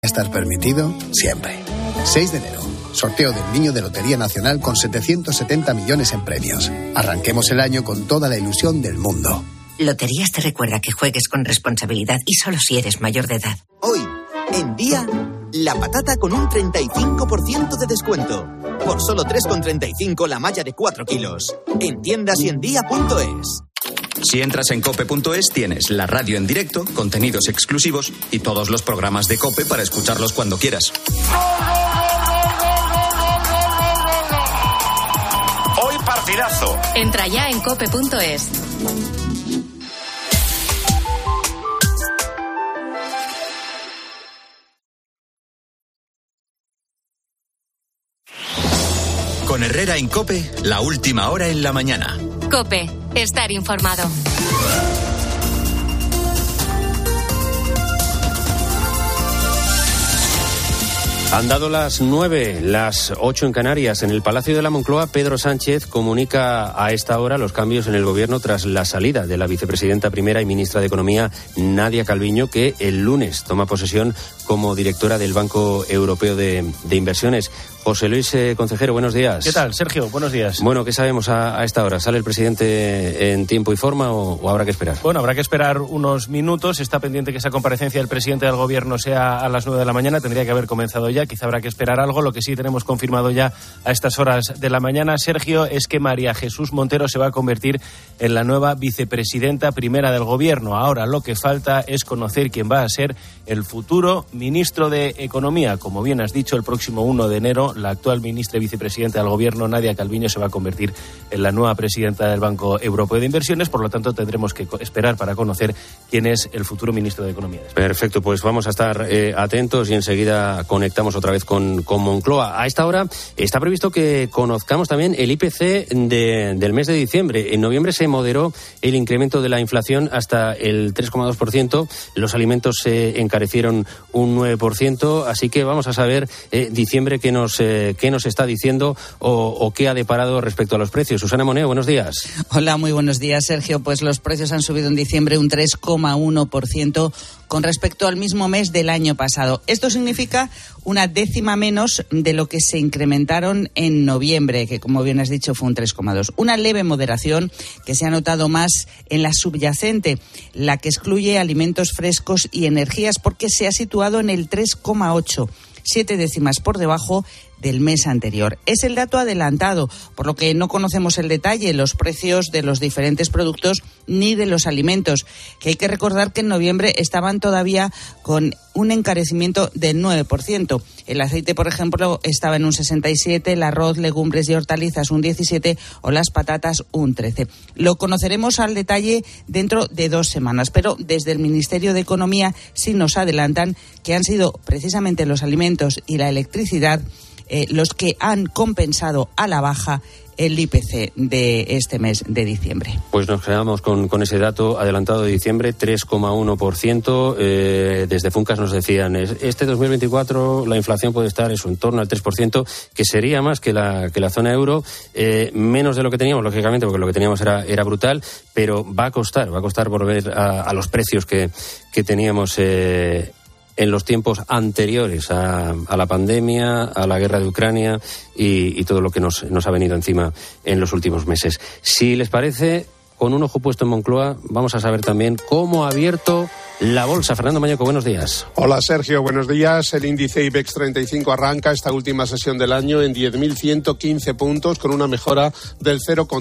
Estar permitido siempre. 6 de enero. Sorteo del Niño de Lotería Nacional con 770 millones en premios. Arranquemos el año con toda la ilusión del mundo. Loterías te recuerda que juegues con responsabilidad y solo si eres mayor de edad. Hoy, en Día, la patata con un 35% de descuento. Por solo 3,35 la malla de 4 kilos. En tiendas y en día.es. Si entras en cope.es tienes la radio en directo, contenidos exclusivos y todos los programas de COPE para escucharlos cuando quieras. Hoy partidazo. Entra ya en cope.es. Con Herrera en COPE, la última hora en la mañana. COPE, estar informado. Han dado las 9, las 8 en Canarias. En el Palacio de la Moncloa, Pedro Sánchez comunica a esta hora los cambios en el gobierno tras la salida de la vicepresidenta primera y ministra de Economía, Nadia Calviño, que el lunes toma posesión como directora del Banco Europeo de Inversiones. José Luis Concejero, buenos días. ¿Qué tal, Sergio? Buenos días. Bueno, ¿qué sabemos a esta hora? ¿Sale el presidente en tiempo y forma o habrá que esperar? Bueno, habrá que esperar unos minutos. Está pendiente que esa comparecencia del presidente del gobierno sea a las 9 de la mañana. Tendría que haber comenzado ya. Quizá habrá que esperar algo. Lo que sí tenemos confirmado ya a estas horas de la mañana, Sergio, es que María Jesús Montero se va a convertir en la nueva vicepresidenta primera del gobierno. Ahora lo que falta es conocer quién va a ser el futuro ministro de Economía. Como bien has dicho, el próximo 1 de enero la actual ministra y vicepresidenta del gobierno, Nadia Calviño, se va a convertir en la nueva presidenta del Banco Europeo de Inversiones. Por lo tanto, tendremos que esperar para conocer quién es el futuro ministro de Economía. Perfecto, pues vamos a estar atentos y enseguida conectamos otra vez con Moncloa. A esta hora está previsto que conozcamos también el IPC del mes de diciembre. En noviembre se moderó el incremento de la inflación hasta el 3,2%. Los alimentos se encarecieron un 9%. Así que vamos a saber diciembre qué nos está diciendo o qué ha deparado respecto a los precios. Susana Moneo, buenos días. Hola, muy buenos días, Sergio. Pues los precios han subido en diciembre un 3,1% con respecto al mismo mes del año pasado. Esto significa una décima menos de lo que se incrementaron en noviembre, que como bien has dicho fue un 3,2. Una leve moderación que se ha notado más en la subyacente, la que excluye alimentos frescos y energías, porque se ha situado en el 3,8. 7 décimas por debajo del mes anterior. Es el dato adelantado, por lo que no conocemos el detalle, los precios de los diferentes productos ni de los alimentos, que hay que recordar que en noviembre estaban todavía con un encarecimiento del 9%. El aceite, por ejemplo, estaba en un 67%, el arroz, legumbres y hortalizas un 17% o las patatas un 13%. Lo conoceremos al detalle dentro de 2 semanas, pero desde el Ministerio de Economía sí nos adelantan que han sido precisamente los alimentos y la electricidad los que han compensado a la baja el IPC de este mes de diciembre. Pues nos quedamos con ese dato adelantado de diciembre, 3,1%. Desde Funcas nos decían, este 2024 la inflación puede estar en torno al 3%, que sería más que la zona euro, menos de lo que teníamos, lógicamente, porque lo que teníamos era brutal, pero va a costar volver a los precios que teníamos en los tiempos anteriores a la pandemia, a la guerra de Ucrania y todo lo que nos ha venido encima en los últimos meses. Si les parece, con un ojo puesto en Moncloa, vamos a saber también cómo ha abierto la bolsa. Fernando Mañoco, buenos días. Hola, Sergio, buenos días. El índice IBEX 35 arranca esta última sesión del año en 10.115 puntos, con una mejora del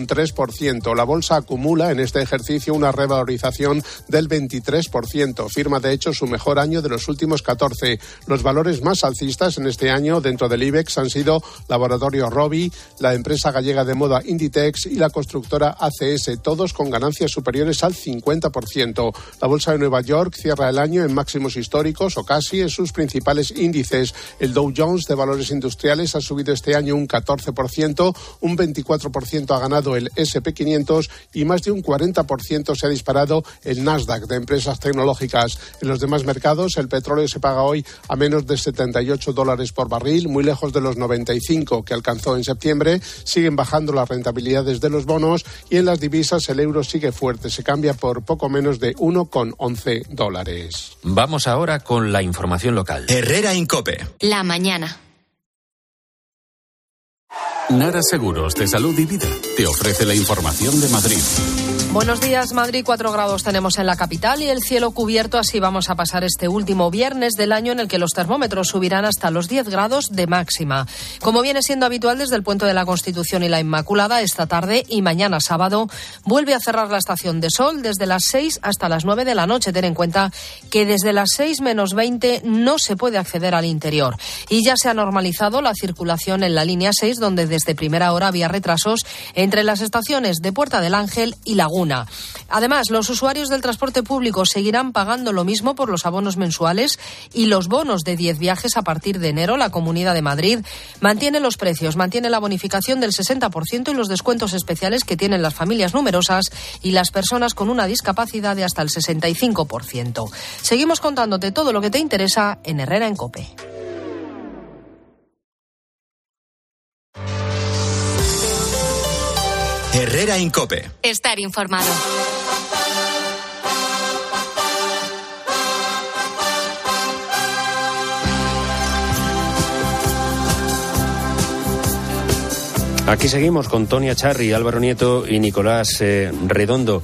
0,3%. La bolsa acumula en este ejercicio una revalorización del 23%. Firma, de hecho, su mejor año de los últimos 14. Los valores más alcistas en este año dentro del IBEX han sido Laboratorio Rovi, la empresa gallega de moda Inditex y la constructora ACS, todos con ganancias superiores al 50%. La bolsa de Nueva York cierra el año en máximos históricos o casi en sus principales índices. El Dow Jones de valores industriales ha subido este año un 14%, un 24% ha ganado el S&P 500 y más de un 40% se ha disparado el Nasdaq de empresas tecnológicas. En los demás mercados el petróleo se paga hoy a menos de $78 por barril, muy lejos de los 95 que alcanzó en septiembre. Siguen bajando las rentabilidades de los bonos y en las divisas el euro sigue fuerte, se cambia por poco menos de 1,11 dólares. Vamos ahora con la información local. Herrera Incope. La mañana. Nara Seguros de Salud y Vida te ofrece la información de Madrid. Buenos días, Madrid. 4 grados tenemos en la capital y el cielo cubierto. Así vamos a pasar este último viernes del año en el que los termómetros subirán hasta los 10 grados de máxima. Como viene siendo habitual desde el Puente de la Constitución y la Inmaculada, esta tarde y mañana sábado vuelve a cerrar la estación de sol desde las 6 hasta las 9 de la noche. Ten en cuenta que desde las 6 menos 20 no se puede acceder al interior. Y ya se ha normalizado la circulación en la línea 6, donde desde primera hora había retrasos entre las estaciones de Puerta del Ángel y Laguna. Además, los usuarios del transporte público seguirán pagando lo mismo por los abonos mensuales y los bonos de 10 viajes a partir de enero. La Comunidad de Madrid mantiene los precios, mantiene la bonificación del 60% y los descuentos especiales que tienen las familias numerosas y las personas con una discapacidad de hasta el 65%. Seguimos contándote todo lo que te interesa en Herrera en COPE. Herrera Incope. Estar informado. Aquí seguimos con Tonia Charri, Álvaro Nieto y Nicolás Redondo.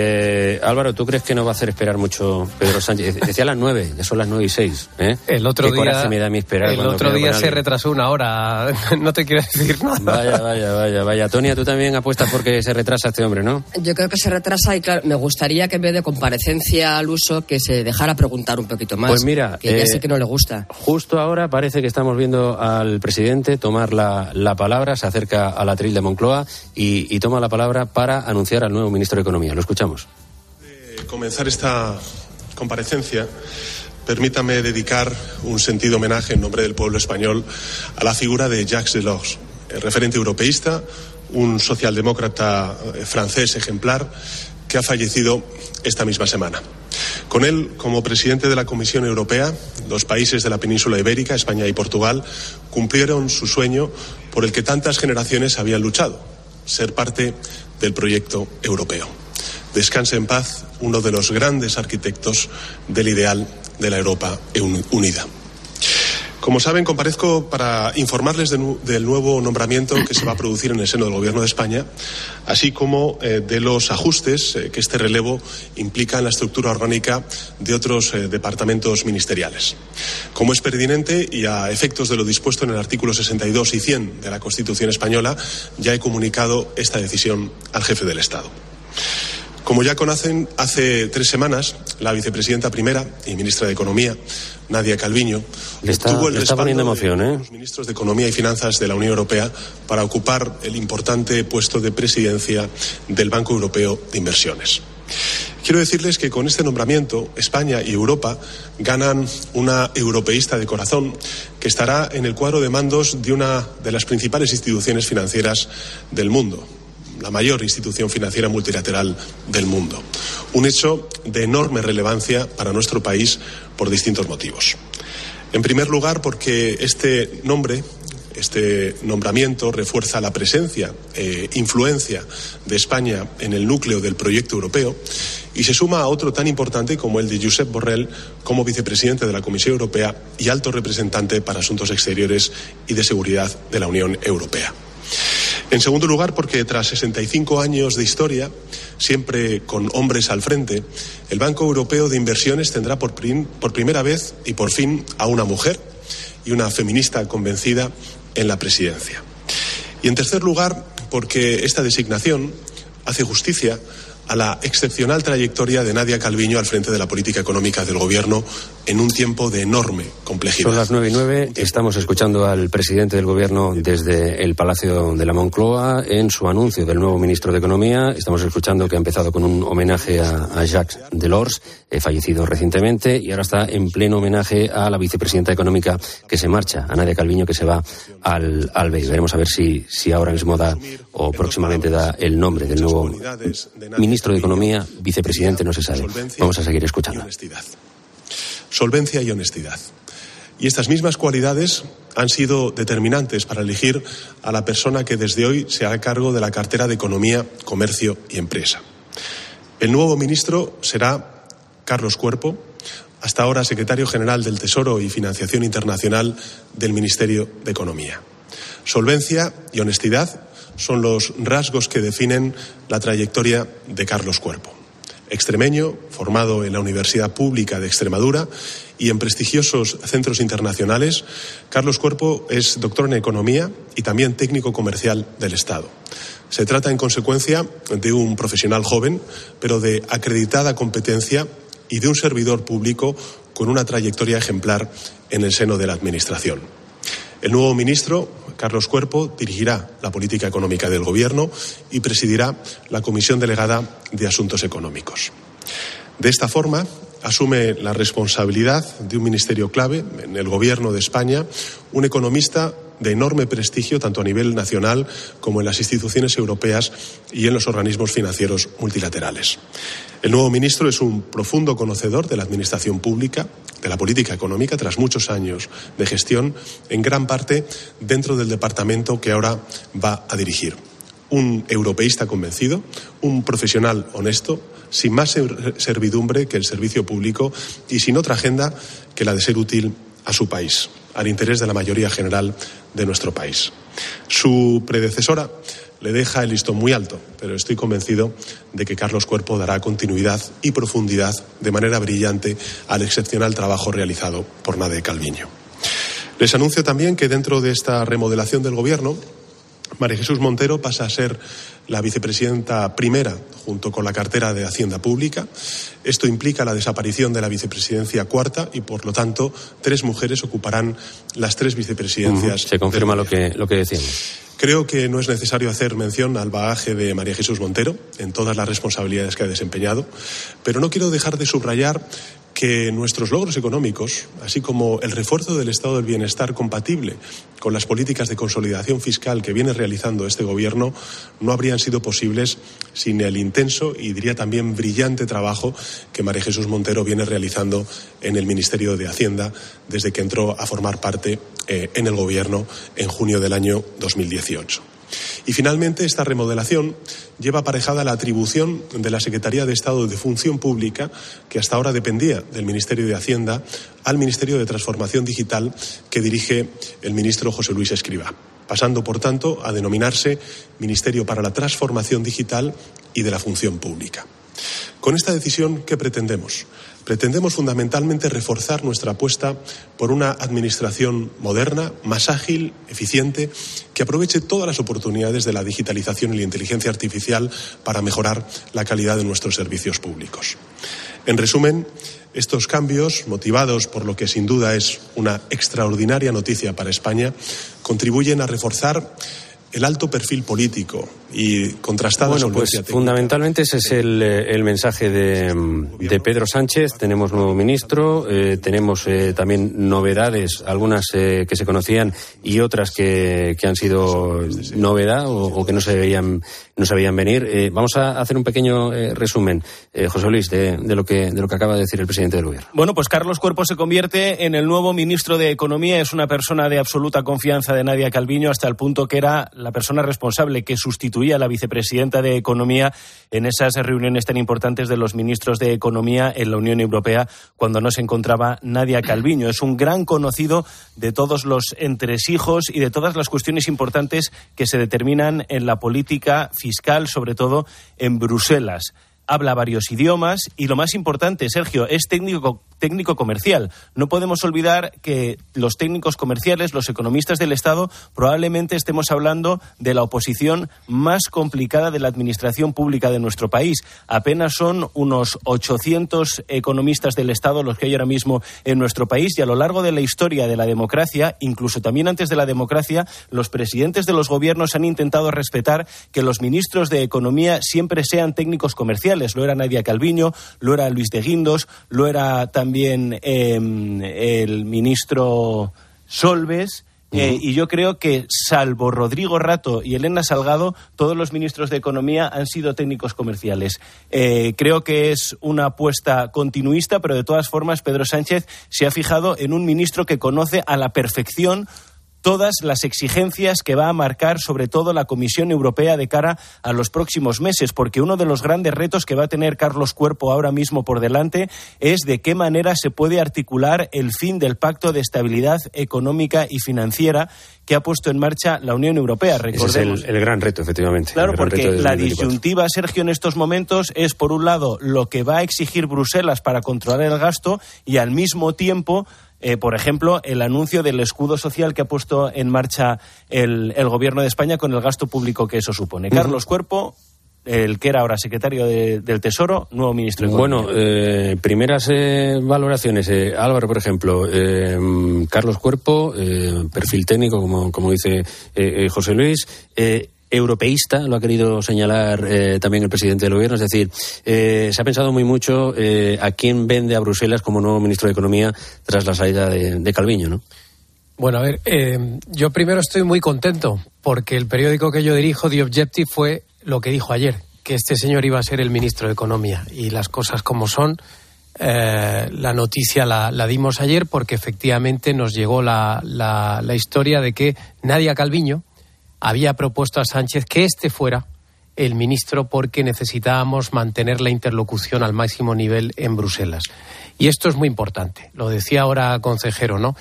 Álvaro, ¿tú crees que no va a hacer esperar mucho Pedro Sánchez? Decía a las 9, ya son las 9:06. El otro Qué día coraje me da a mí esperar. El otro día se retrasó una hora. No te quiero decir nada. Vaya. Tonia, tú también apuestas porque se retrasa este hombre, ¿no? Yo creo que se retrasa y claro, me gustaría que en vez de comparecencia al uso que se dejara preguntar un poquito más. Pues mira, que ya sé que no le gusta. Justo ahora parece que estamos viendo al presidente tomar la palabra, se acerca al atril de Moncloa y toma la palabra para anunciar al nuevo ministro de Economía. Lo escuchamos. Comenzar esta comparecencia, permítame dedicar un sentido homenaje en nombre del pueblo español a la figura de Jacques Delors, el referente europeísta, un socialdemócrata francés ejemplar que ha fallecido esta misma semana. Con él, como presidente de la Comisión Europea, los países de la península ibérica, España y Portugal, cumplieron su sueño por el que tantas generaciones habían luchado, ser parte del proyecto europeo. Descanse en paz uno de los grandes arquitectos del ideal de la Europa unida. Como saben, comparezco para informarles del nuevo nombramiento que se va a producir en el seno del Gobierno de España, así como de los ajustes que este relevo implica en la estructura orgánica de otros departamentos ministeriales. Como es pertinente y a efectos de lo dispuesto en el artículo 62 y 100 de la Constitución española, ya he comunicado esta decisión al jefe del Estado. Como ya conocen, hace 3 semanas, la vicepresidenta primera y ministra de Economía, Nadia Calviño, obtuvo el respaldo de los ministros de Economía y Finanzas de la Unión Europea para ocupar el importante puesto de presidencia del Banco Europeo de Inversiones. Quiero decirles que con este nombramiento, España y Europa ganan una europeísta de corazón que estará en el cuadro de mandos de una de las principales instituciones financieras del mundo, la mayor institución financiera multilateral del mundo. Un hecho de enorme relevancia para nuestro país por distintos motivos. En primer lugar, porque este nombramiento refuerza la presencia e influencia de España en el núcleo del proyecto europeo y se suma a otro tan importante como el de Josep Borrell como vicepresidente de la Comisión Europea y alto representante para Asuntos Exteriores y de Seguridad de la Unión Europea. En segundo lugar, porque tras 65 años de historia, siempre con hombres al frente, el Banco Europeo de Inversiones tendrá por primera vez y por fin a una mujer y una feminista convencida en la presidencia. Y en tercer lugar, porque esta designación hace justicia a la excepcional trayectoria de Nadia Calviño al frente de la política económica del Gobierno en un tiempo de enorme complejidad. Son las 9:09, estamos escuchando al presidente del Gobierno desde el Palacio de la Moncloa en su anuncio del nuevo ministro de Economía. Estamos escuchando que ha empezado con un homenaje a Jacques Delors, fallecido recientemente, y ahora está en pleno homenaje a la vicepresidenta económica que se marcha, a Nadia Calviño, que se va al BEI. Veremos a ver si ahora mismo da o próximamente da el nombre del nuevo ministro de Economía, vicepresidente, no se sabe. Vamos a seguir escuchando. Solvencia y honestidad. Y estas mismas cualidades han sido determinantes para elegir a la persona que desde hoy se hará cargo de la cartera de Economía, Comercio y Empresa. El nuevo ministro será Carlos Cuerpo, hasta ahora secretario general del Tesoro y Financiación Internacional del Ministerio de Economía. Solvencia y honestidad son los rasgos que definen la trayectoria de Carlos Cuerpo. Extremeño, formado en la Universidad Pública de Extremadura y en prestigiosos centros internacionales, Carlos Cuerpo es doctor en Economía y también técnico comercial del Estado. Se trata, en consecuencia, de un profesional joven, pero de acreditada competencia y de un servidor público con una trayectoria ejemplar en el seno de la Administración. El nuevo ministro, Carlos Cuerpo, dirigirá la política económica del Gobierno y presidirá la Comisión Delegada de Asuntos Económicos. De esta forma, asume la responsabilidad de un ministerio clave en el Gobierno de España, un economista de enorme prestigio tanto a nivel nacional como en las instituciones europeas y en los organismos financieros multilaterales. El nuevo ministro es un profundo conocedor de la administración pública, de la política económica, tras muchos años de gestión, en gran parte dentro del departamento que ahora va a dirigir. Un europeísta convencido, un profesional honesto, sin más servidumbre que el servicio público y sin otra agenda que la de ser útil a su país, al interés de la mayoría general de nuestro país. Su predecesora le deja el listón muy alto, pero estoy convencido de que Carlos Cuerpo dará continuidad y profundidad de manera brillante al excepcional trabajo realizado por Nadia Calviño. Les anuncio también que dentro de esta remodelación del Gobierno, María Jesús Montero pasa a ser la vicepresidenta primera junto con la cartera de Hacienda Pública. Esto implica la desaparición de la vicepresidencia cuarta y, por lo tanto, 3 mujeres ocuparán las 3 vicepresidencias. Se confirma lo que decíamos. Creo que no es necesario hacer mención al bagaje de María Jesús Montero en todas las responsabilidades que ha desempeñado, pero no quiero dejar de subrayar que nuestros logros económicos, así como el refuerzo del estado del bienestar compatible con las políticas de consolidación fiscal que viene realizando este Gobierno, no habrían sido posibles sin el intenso y diría también brillante trabajo que María Jesús Montero viene realizando en el Ministerio de Hacienda desde que entró a formar parte en el Gobierno en junio del año 2018. Y finalmente, esta remodelación lleva aparejada la atribución de la Secretaría de Estado de Función Pública, que hasta ahora dependía del Ministerio de Hacienda, al Ministerio de Transformación Digital que dirige el ministro José Luis Escrivá, pasando, por tanto, a denominarse Ministerio para la Transformación Digital y de la Función Pública. Con esta decisión, ¿qué pretendemos? Pretendemos fundamentalmente reforzar nuestra apuesta por una administración moderna, más ágil, eficiente, que aproveche todas las oportunidades de la digitalización y la inteligencia artificial para mejorar la calidad de nuestros servicios públicos. En resumen, estos cambios, motivados por lo que sin duda es una extraordinaria noticia para España, contribuyen a reforzar el alto perfil político y contrastada solvencia técnica. Fundamentalmente ese es el mensaje de Pedro Sánchez. Tenemos nuevo ministro, tenemos también novedades, algunas que se conocían y otras que han sido novedad o que no se veían venir. Vamos a hacer un pequeño resumen, José Luis, de lo que acaba de decir el presidente del Gobierno. Bueno, pues Carlos Cuerpo se convierte en el nuevo ministro de Economía. Es una persona de absoluta confianza de Nadia Calviño, hasta el punto que era la persona responsable que sustituía a la vicepresidenta de Economía en esas reuniones tan importantes de los ministros de Economía en la Unión Europea cuando no se encontraba Nadia Calviño. Es un gran conocido de todos los entresijos y de todas las cuestiones importantes que se determinan en la política fiscal, sobre todo en Bruselas. Habla varios idiomas y, lo más importante, Sergio, es técnico comercial. No podemos olvidar que los técnicos comerciales, los economistas del Estado, probablemente estemos hablando de la oposición más complicada de la administración pública de nuestro país. Apenas son unos 800 economistas del Estado los que hay ahora mismo en nuestro país, y a lo largo de la historia de la democracia, incluso también antes de la democracia, los presidentes de los gobiernos han intentado respetar que los ministros de Economía siempre sean técnicos comerciales. Lo era Nadia Calviño, lo era Luis de Guindos, lo era también el ministro Solbes. Y yo creo que, salvo Rodrigo Rato y Elena Salgado, todos los ministros de Economía han sido técnicos comerciales. Creo que es una apuesta continuista, pero de todas formas Pedro Sánchez se ha fijado en un ministro que conoce a la perfección todas las exigencias que va a marcar sobre todo la Comisión Europea de cara a los próximos meses, porque uno de los grandes retos que va a tener Carlos Cuerpo ahora mismo por delante es de qué manera se puede articular el fin del Pacto de Estabilidad Económica y Financiera que ha puesto en marcha la Unión Europea. Recordemos. Ese es el gran reto, efectivamente. Claro, porque la disyuntiva, Sergio, en estos momentos es, por un lado, lo que va a exigir Bruselas para controlar el gasto y, al mismo tiempo, por ejemplo, el anuncio del escudo social que ha puesto en marcha el Gobierno de España con el gasto público que eso supone. Carlos Cuerpo, el que era ahora secretario del Tesoro, nuevo ministro de Economía. Bueno, primeras valoraciones. Álvaro, por ejemplo, Carlos Cuerpo, perfil técnico, como dice José Luis, europeísta, lo ha querido señalar también el presidente del Gobierno, es decir, se ha pensado muy mucho a quién vende a Bruselas como nuevo ministro de Economía tras la salida de Calviño, ¿no? Bueno, a ver, yo primero estoy muy contento porque el periódico que yo dirijo, The Objective, fue lo que dijo ayer, que este señor iba a ser el ministro de Economía, y las cosas como son. La noticia la dimos ayer porque efectivamente nos llegó la historia de que Nadia Calviño había propuesto a Sánchez que este fuera el ministro porque necesitábamos mantener la interlocución al máximo nivel en Bruselas. Y esto es muy importante, lo decía ahora consejero, ¿no?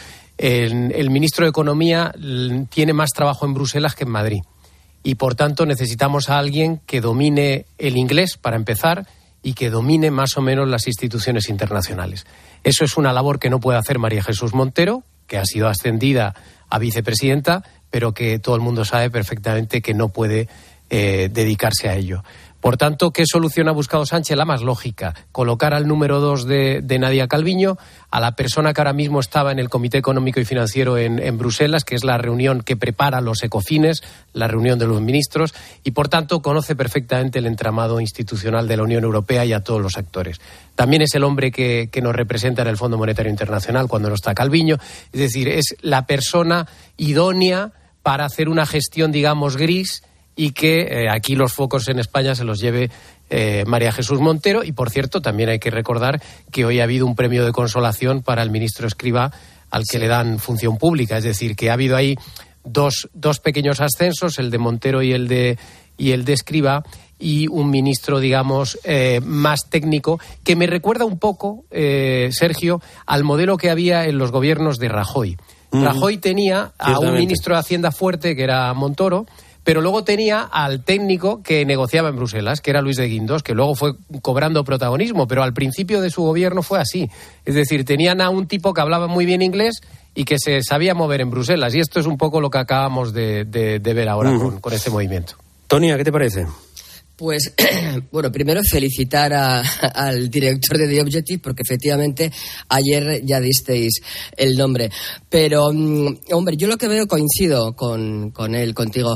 El ministro de Economía tiene más trabajo en Bruselas que en Madrid. Y por tanto necesitamos a alguien que domine el inglés, para empezar, y que domine más o menos las instituciones internacionales. Eso es una labor que no puede hacer María Jesús Montero, que ha sido ascendida a vicepresidenta, pero que todo el mundo sabe perfectamente que no puede dedicarse a ello. Por tanto, ¿qué solución ha buscado Sánchez? La más lógica, colocar al número 2 de Nadia Calviño, a la persona que ahora mismo estaba en el Comité Económico y Financiero en Bruselas, que es la reunión que prepara los ECOFINES, la reunión de los ministros, y por tanto conoce perfectamente el entramado institucional de la Unión Europea y a todos los actores. También es el hombre que nos representa en el Fondo Monetario Internacional cuando no está Calviño, es decir, es la persona idónea para hacer una gestión, digamos, gris, y que aquí los focos en España se los lleve María Jesús Montero. Y, por cierto, también hay que recordar que hoy ha habido un premio de consolación para el ministro Escrivá, al que le dan función pública. Es decir, que ha habido ahí dos pequeños ascensos, el de Montero y el de Escrivá, y un ministro, digamos, más técnico, que me recuerda un poco, Sergio, al modelo que había en los gobiernos de Rajoy. Rajoy tenía a un ministro de Hacienda fuerte, que era Montoro, pero luego tenía al técnico que negociaba en Bruselas, que era Luis de Guindos, que luego fue cobrando protagonismo, pero al principio de su gobierno fue así. Es decir, tenían a un tipo que hablaba muy bien inglés y que se sabía mover en Bruselas, y esto es un poco lo que acabamos de ver ahora con este movimiento. Tonia, ¿qué te parece? Pues, bueno, primero felicitar al director de The Objective, porque efectivamente ayer ya disteis el nombre. Pero, hombre, yo lo que veo coincido con él, contigo,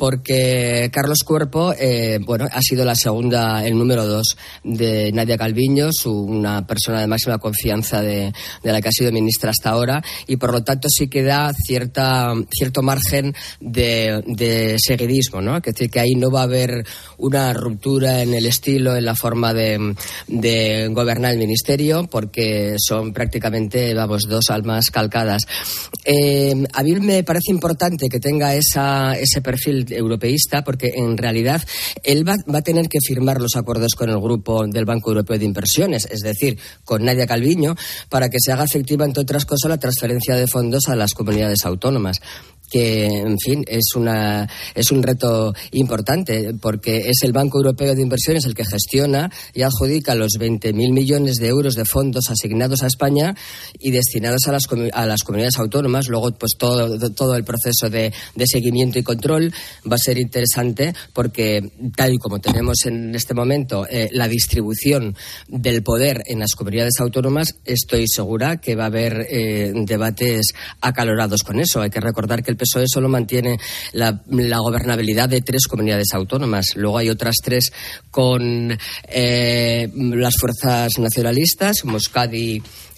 porque Carlos Cuerpo, bueno, ha sido la segunda, el número 2 de Nadia Calviño, una persona de máxima confianza de la que ha sido ministra hasta ahora, y por lo tanto sí que da cierto margen de seguidismo, ¿no? Es decir, que ahí no va a haber una ruptura en el estilo, en la forma de gobernar el ministerio, porque son prácticamente, dos almas calcadas. A mí me parece importante que tenga ese perfil europeísta, porque en realidad él va a tener que firmar los acuerdos con el grupo del Banco Europeo de Inversiones, es decir, con Nadia Calviño, para que se haga efectiva, entre otras cosas, la transferencia de fondos a las comunidades autónomas, que, en fin, es un reto importante, porque es el Banco Europeo de Inversiones el que gestiona y adjudica los 20.000 millones de euros de fondos asignados a España y destinados a las comunidades autónomas. Luego, pues todo el proceso de seguimiento y control va a ser interesante, porque tal y como tenemos en este momento la distribución del poder en las comunidades autónomas, estoy segura que va a haber debates acalorados con eso. Hay que recordar que el PSOE solo mantiene la gobernabilidad de 3 comunidades autónomas. Luego hay otras 3 con las fuerzas nacionalistas, como Euskadi,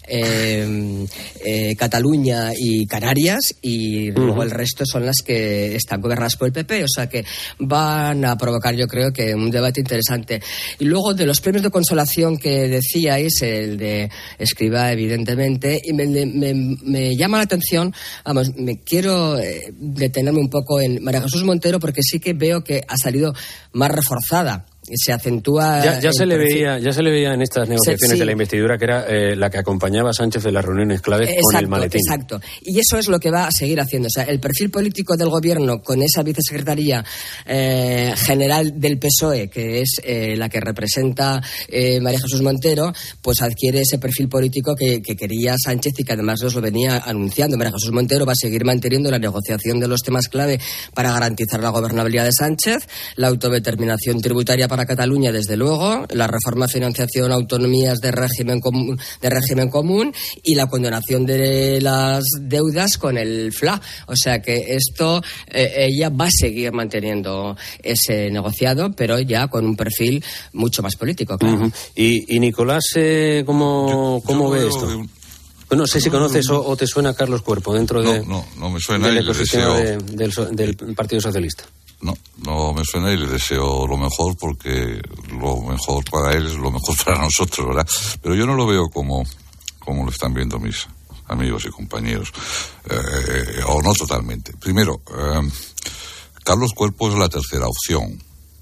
Cataluña y Canarias, y luego el resto son las que están gobernadas por el PP, o sea que van a provocar, yo creo, que un debate interesante. Y luego, de los premios de consolación que decíais, el de Escrivá, evidentemente, y me llama la atención, vamos, me quiero detenerme un poco en María Jesús Montero, porque sí que veo que ha salido más reforzada. Se acentúa. Ya se le veía en estas negociaciones de la investidura, que era la que acompañaba a Sánchez en las reuniones claves con el maletín. Exacto. Y eso es lo que va a seguir haciendo. O sea, el perfil político del gobierno con esa vicesecretaría general del PSOE, que es la que representa María Jesús Montero, pues adquiere ese perfil político que quería Sánchez y que además nos lo venía anunciando. María Jesús Montero va a seguir manteniendo la negociación de los temas clave para garantizar la gobernabilidad de Sánchez, la autodeterminación tributaria para Cataluña, desde luego, la reforma, financiación, autonomías de régimen común y la condonación de las deudas con el FLA. O sea que esto ella va a seguir manteniendo ese negociado, pero ya con un perfil mucho más político, claro. Y Nicolás, ¿cómo ve esto? No sé si conoces o te suena Carlos Cuerpo dentro no me suena, del ecosistema del Partido Socialista. No me suena y le deseo lo mejor, porque lo mejor para él es lo mejor para nosotros, ¿verdad? Pero yo no lo veo como lo están viendo mis amigos y compañeros, o no totalmente. Primero, Carlos Cuerpo es la tercera opción.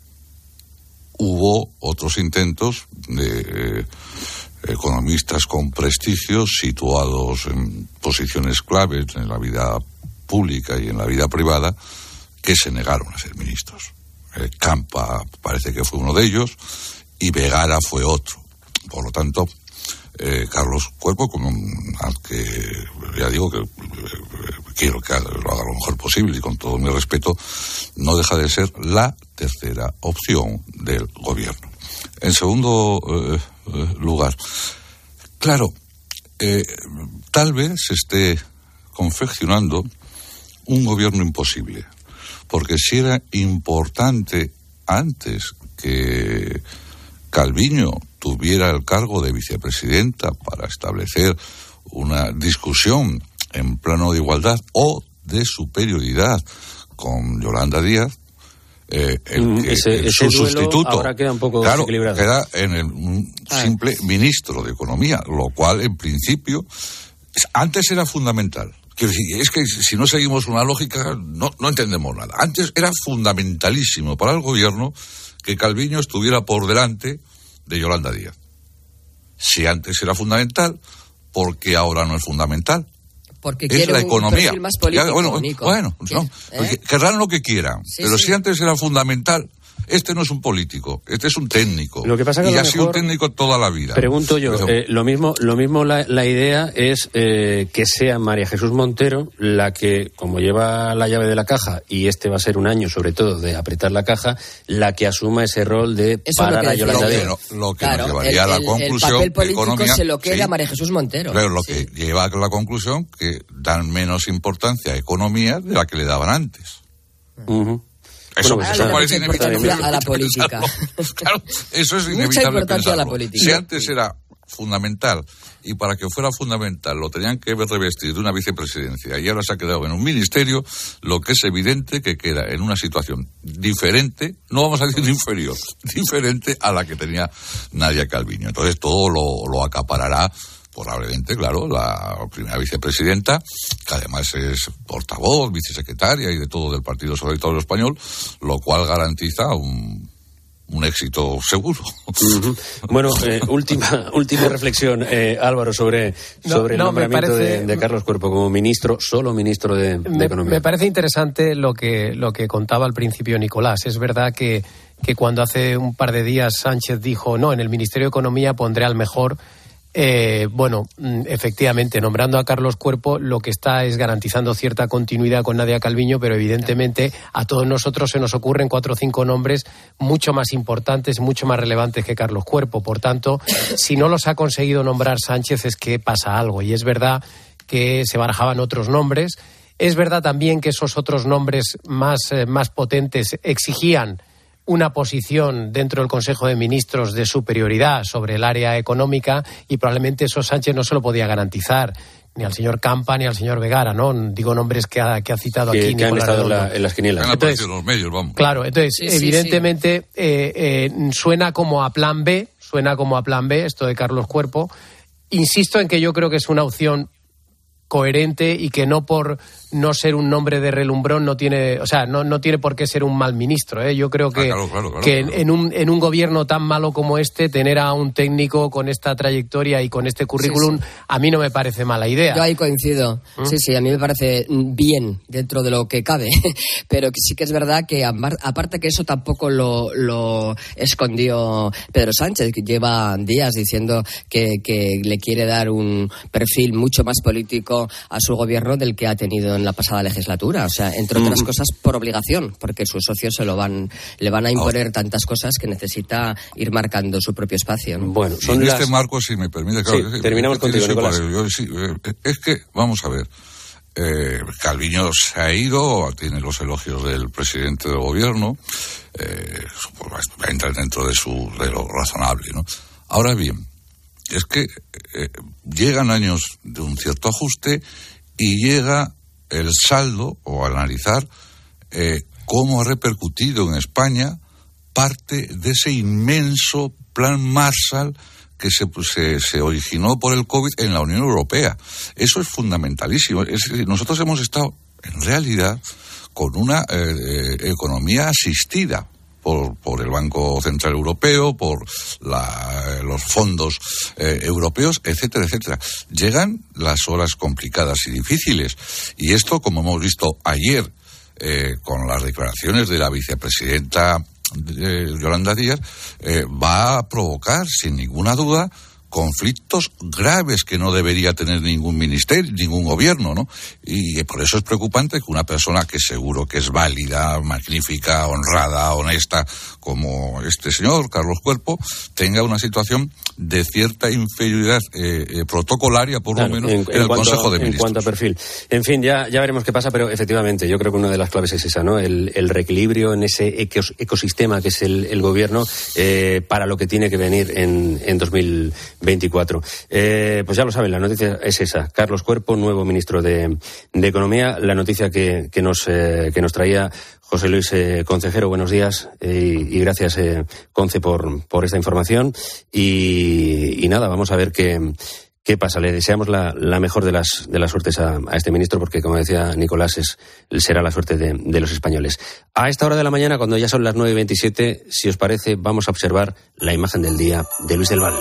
Hubo otros intentos de economistas con prestigio, situados en posiciones claves en la vida pública y en la vida privada, que se negaron a ser ministros. Campa parece que fue uno de ellos y Vegara fue otro. Por lo tanto, Carlos Cuerpo, al que ya digo que quiero que lo haga lo mejor posible y con todo mi respeto, no deja de ser la tercera opción del gobierno. En segundo lugar, claro, tal vez se esté confeccionando un gobierno imposible. Porque si era importante antes que Calviño tuviera el cargo de vicepresidenta para establecer una discusión en plano de igualdad o de superioridad con Yolanda Díaz, su sustituto ahora queda un poco desequilibrado. Queda en un simple ministro de Economía, lo cual en principio antes era fundamental. Quiero decir, es que si no seguimos una lógica no entendemos nada. Antes era fundamentalísimo para el gobierno que Calviño estuviera por delante de Yolanda Díaz. Si antes era fundamental, ¿por qué ahora no es fundamental? Porque es la economía. Un más político, querrán lo que quieran, pero si antes era fundamental. Este no es un político, este es un técnico. Lo que pasa que y ha sido un técnico toda la vida. Pregunto yo, lo mismo la idea es que sea María Jesús Montero la que, como lleva la llave de la caja, y este va a ser un año sobre todo de apretar la caja, la que asuma ese rol de parar a Yolanda Díaz. Lo que nos llevaría a la conclusión, el papel político se lo queda a María Jesús Montero. Pero lo que lleva a la conclusión que dan menos importancia a economía de la que le daban antes. Eso parece inevitable. A la política. Claro, eso es inevitable. Mucha importancia a la política. Si antes era fundamental y para que fuera fundamental lo tenían que revestir de una vicepresidencia y ahora se ha quedado en un ministerio, lo que es evidente que queda en una situación diferente, no vamos a decir inferior, diferente a la que tenía Nadia Calviño. Entonces todo lo acaparará probablemente, claro, la primera vicepresidenta, que además es portavoz, vicesecretaria y de todo del Partido Socialista Español, lo cual garantiza un éxito seguro. Bueno, última reflexión, Álvaro, sobre el nombramiento de Carlos Cuerpo como ministro, solo ministro de Economía. Me parece interesante lo que contaba al principio Nicolás. Es verdad que cuando hace un par de días Sánchez dijo, no, en el Ministerio de Economía pondré al mejor. Efectivamente, nombrando a Carlos Cuerpo lo que está es garantizando cierta continuidad con Nadia Calviño, pero evidentemente a todos nosotros se nos ocurren 4 o 5 nombres mucho más importantes, mucho más relevantes que Carlos Cuerpo. Por tanto, si no los ha conseguido nombrar Sánchez es que pasa algo. Y es verdad que se barajaban otros nombres. Es verdad también que esos otros nombres más potentes exigían una posición dentro del Consejo de Ministros de superioridad sobre el área económica y probablemente eso Sánchez no se lo podía garantizar ni al señor Campa ni al señor Vegara, ¿no? Digo nombres que ha citado aquí. Que han estado en las quinielas. Entonces, en los medios, vamos. Claro, entonces, evidentemente, suena como a plan B, esto de Carlos Cuerpo. Insisto en que yo creo que es una opción coherente y que no por no ser un nombre de relumbrón no tiene por qué ser un mal ministro, ¿eh? Yo creo que, claro. En un gobierno tan malo como este, tener a un técnico con esta trayectoria y con este currículum, a mí no me parece mala idea. Yo ahí coincido. Sí, a mí me parece bien dentro de lo que cabe, pero que sí que es verdad que aparte que eso tampoco lo escondió Pedro Sánchez, que lleva días diciendo que le quiere dar un perfil mucho más político a su gobierno del que ha tenido en la pasada legislatura, o sea, entre otras cosas por obligación, porque sus socios le van a imponer tantas cosas que necesita ir marcando su propio espacio, ¿no? Bueno, en este marco, si me permite, claro, terminamos contigo, Nicolás. Es que, vamos a ver, Calviño se ha ido, tiene los elogios del presidente del gobierno, entra dentro de lo razonable, ¿no? Ahora bien, es que llegan años de un cierto ajuste y llega el saldo, o analizar cómo ha repercutido en España parte de ese inmenso plan Marshall que se originó por el COVID en la Unión Europea. Eso es fundamentalísimo. Nosotros hemos estado, en realidad, con una economía asistida por el Banco Central Europeo, por los fondos europeos, etcétera, etcétera. Llegan las horas complicadas y difíciles. Y esto, como hemos visto ayer, con las declaraciones de la vicepresidenta Yolanda Díaz, va a provocar, sin ninguna duda, conflictos graves que no debería tener ningún ministerio, ningún gobierno, ¿no? Y por eso es preocupante que una persona que seguro que es válida, magnífica, honrada, honesta, como este señor, Carlos Cuerpo, tenga una situación de cierta inferioridad protocolaria, por lo menos, en el Consejo de Ministros. En cuanto a perfil. En fin, ya veremos qué pasa, pero efectivamente, yo creo que una de las claves es esa, ¿no? El reequilibrio en ese ecosistema que es el gobierno para lo que tiene que venir en 2024. Pues ya lo saben, la noticia es esa. Carlos Cuerpo, nuevo ministro de Economía. La noticia que nos traía José Luis Concejero, buenos días y gracias, Conce, por esta información. Y nada, vamos a ver qué pasa. Le deseamos la mejor de las suertes a este ministro, porque, como decía Nicolás, será la suerte de los españoles. A esta hora de la mañana, cuando ya son las 9:27, si os parece, vamos a observar la imagen del día de Luis del Val.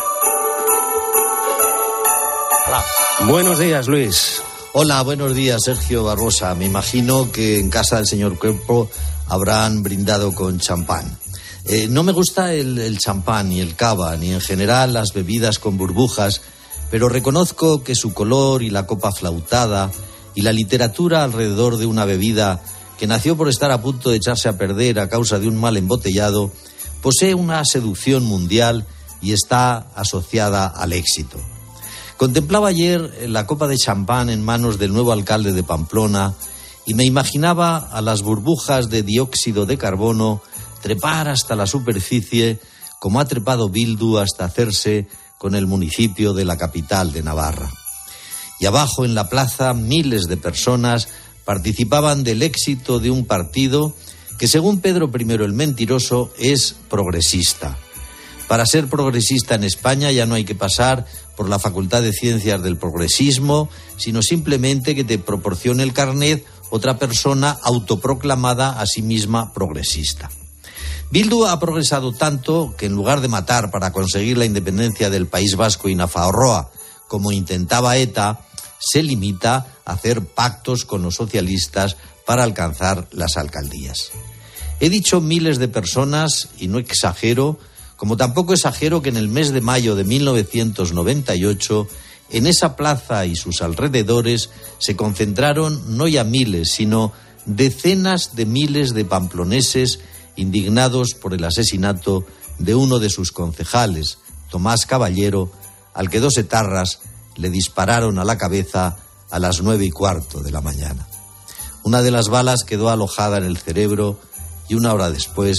Hola. Buenos días, Luis. Hola, buenos días, Sergio Barbosa. Me imagino que en casa del señor Cuerpo habrán brindado con champán. No me gusta el champán, ni el cava, ni en general las bebidas con burbujas, pero reconozco que su color y la copa flautada y la literatura alrededor de una bebida que nació por estar a punto de echarse a perder a causa de un mal embotellado, posee una seducción mundial y está asociada al éxito. Contemplaba ayer la copa de champán en manos del nuevo alcalde de Pamplona y me imaginaba a las burbujas de dióxido de carbono trepar hasta la superficie como ha trepado Bildu hasta hacerse con el municipio de la capital de Navarra. Y abajo en la plaza miles de personas participaban del éxito de un partido que, según Pedro I el Mentiroso, es progresista. Para ser progresista en España ya no hay que pasar por la Facultad de Ciencias del Progresismo, sino simplemente que te proporcione el carnet otra persona autoproclamada a sí misma progresista. Bildu ha progresado tanto que en lugar de matar para conseguir la independencia del País Vasco y Nafarroa, como intentaba ETA, se limita a hacer pactos con los socialistas para alcanzar las alcaldías. He dicho miles de personas y no exagero, como tampoco exagero que en el mes de mayo de 1998, en esa plaza y sus alrededores se concentraron no ya miles, sino decenas de miles de pamploneses indignados por el asesinato de uno de sus concejales, Tomás Caballero, al que dos etarras le dispararon a la cabeza a las 9:15 de la mañana. Una de las balas quedó alojada en el cerebro y una hora después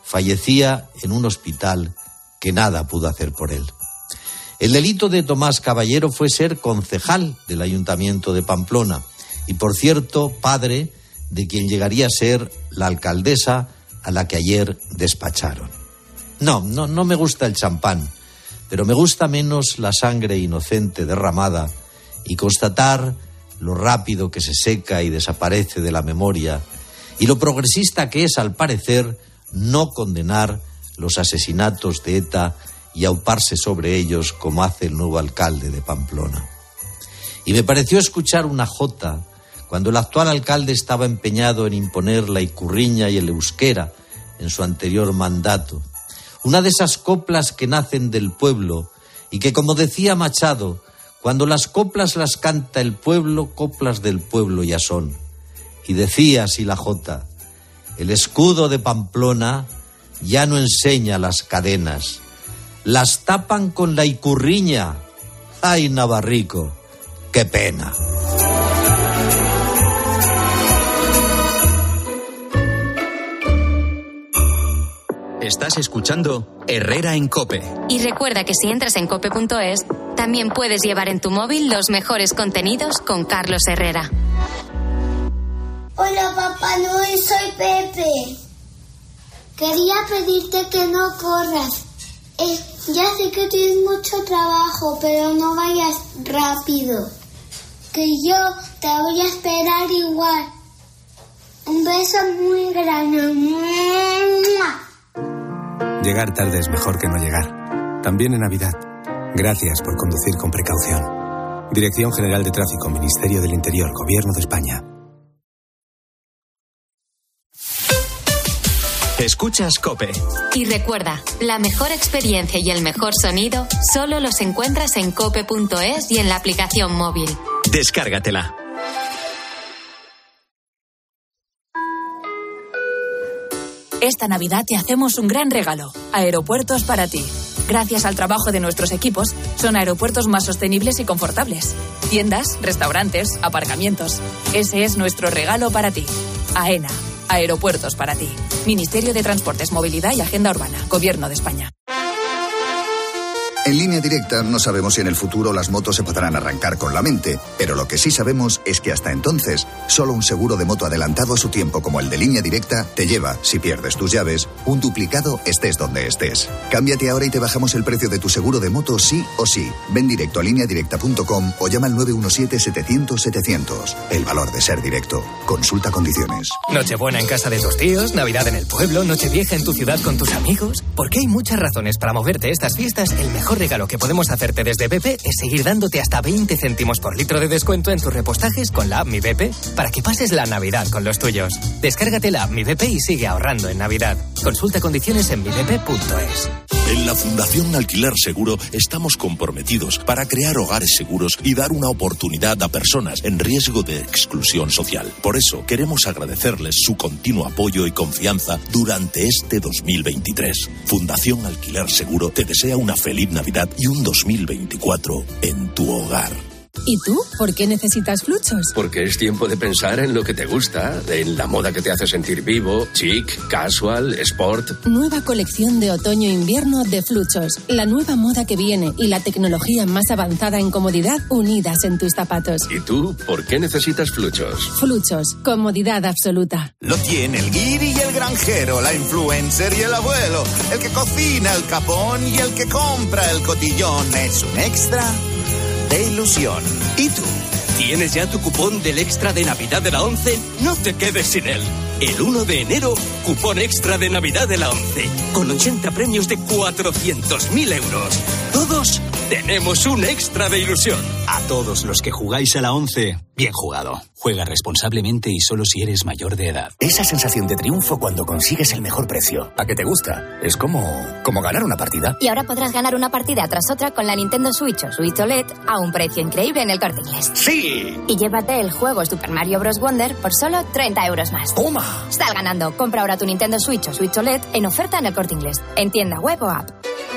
fallecía en un hospital que nada pudo hacer por él. El delito de Tomás Caballero fue ser concejal del Ayuntamiento de Pamplona y, por cierto, padre de quien llegaría a ser la alcaldesa a la que ayer despacharon. No me gusta el champán, pero me gusta menos la sangre inocente derramada y constatar lo rápido que se seca y desaparece de la memoria y lo progresista que es, al parecer, no condenar los asesinatos de ETA y auparse sobre ellos como hace el nuevo alcalde de Pamplona. Y me pareció escuchar una jota cuando el actual alcalde estaba empeñado en imponer la ikurriña y el euskera en su anterior mandato. Una de esas coplas que nacen del pueblo y que, como decía Machado, cuando las coplas las canta el pueblo, coplas del pueblo ya son. Y decía así la jota: el escudo de Pamplona ya no enseña las cadenas, las tapan con la ikurriña. ¡Ay, Navarrico! ¡Qué pena! Estás escuchando Herrera en COPE. Y recuerda que si entras en cope.es, también puedes llevar en tu móvil los mejores contenidos con Carlos Herrera. Hola, Papá Noel, soy Pepe. Quería pedirte que no corras. Ya sé que tienes mucho trabajo, pero no vayas rápido. Que yo te voy a esperar igual. Un beso muy grande. Llegar tarde es mejor que no llegar. También en Navidad. Gracias por conducir con precaución. Dirección General de Tráfico, Ministerio del Interior, Gobierno de España. Escuchas COPE. Y recuerda, la mejor experiencia y el mejor sonido solo los encuentras en cope.es y en la aplicación móvil. Descárgatela. Esta Navidad te hacemos un gran regalo. Aeropuertos para ti. Gracias al trabajo de nuestros equipos, son aeropuertos más sostenibles y confortables. Tiendas, restaurantes, aparcamientos. Ese es nuestro regalo para ti. AENA. Aeropuertos para ti. Ministerio de Transportes, Movilidad y Agenda Urbana. Gobierno de España. En Línea Directa no sabemos si en el futuro las motos se podrán arrancar con la mente, pero lo que sí sabemos es que hasta entonces, solo un seguro de moto adelantado a su tiempo como el de Línea Directa te lleva, si pierdes tus llaves, un duplicado estés donde estés. Cámbiate ahora y te bajamos el precio de tu seguro de moto sí o sí. Ven directo a lineadirecta.com o llama al 917-700-700. El valor de ser directo. Consulta condiciones. Nochebuena en casa de tus tíos, Navidad en el pueblo, Nochevieja en tu ciudad con tus amigos. Porque hay muchas razones para moverte estas fiestas. El mejor regalo que podemos hacerte desde BP es seguir dándote hasta 20 céntimos por litro de descuento en tus repostajes con la app Mi BP para que pases la Navidad con los tuyos. Descárgate la app Mi BP y sigue ahorrando en Navidad. Consulta condiciones en mibp.es. En la Fundación Alquiler Seguro estamos comprometidos para crear hogares seguros y dar una oportunidad a personas en riesgo de exclusión social. Por eso queremos agradecerles su continuo apoyo y confianza durante este 2023. Fundación Alquiler Seguro te desea una feliz Navidad y un 2024 en tu hogar. ¿Y tú? ¿Por qué necesitas Fluchos? Porque es tiempo de pensar en lo que te gusta, en la moda que te hace sentir vivo, chic, casual, sport. Nueva colección de otoño-invierno de Fluchos. La nueva moda que viene y la tecnología más avanzada en comodidad unidas en tus zapatos. ¿Y tú? ¿Por qué necesitas Fluchos? Fluchos. Comodidad absoluta. Lo tiene el guiri y el granjero, la influencer y el abuelo, el que cocina el capón y el que compra el cotillón. Es un extra de ilusión. ¿Y tú? ¿Tienes ya tu cupón del extra de Navidad de la 11? No te quedes sin él. El 1 de enero, cupón extra de Navidad de la 11, con 80 premios de 400.000 euros. Todos tenemos un extra de ilusión. A todos los que jugáis a la 11, bien jugado. Juega responsablemente y solo si eres mayor de edad. Esa sensación de triunfo cuando consigues el mejor precio. ¿A qué te gusta? Es como ganar una partida. Y ahora podrás ganar una partida tras otra con la Nintendo Switch o Switch OLED a un precio increíble en el Corte Inglés. ¡Sí! Y llévate el juego Super Mario Bros. Wonder por solo 30 euros más. ¡Toma! Sal ganando. Compra ahora tu Nintendo Switch o Switch OLED en oferta en el Corte Inglés. En tienda web o app.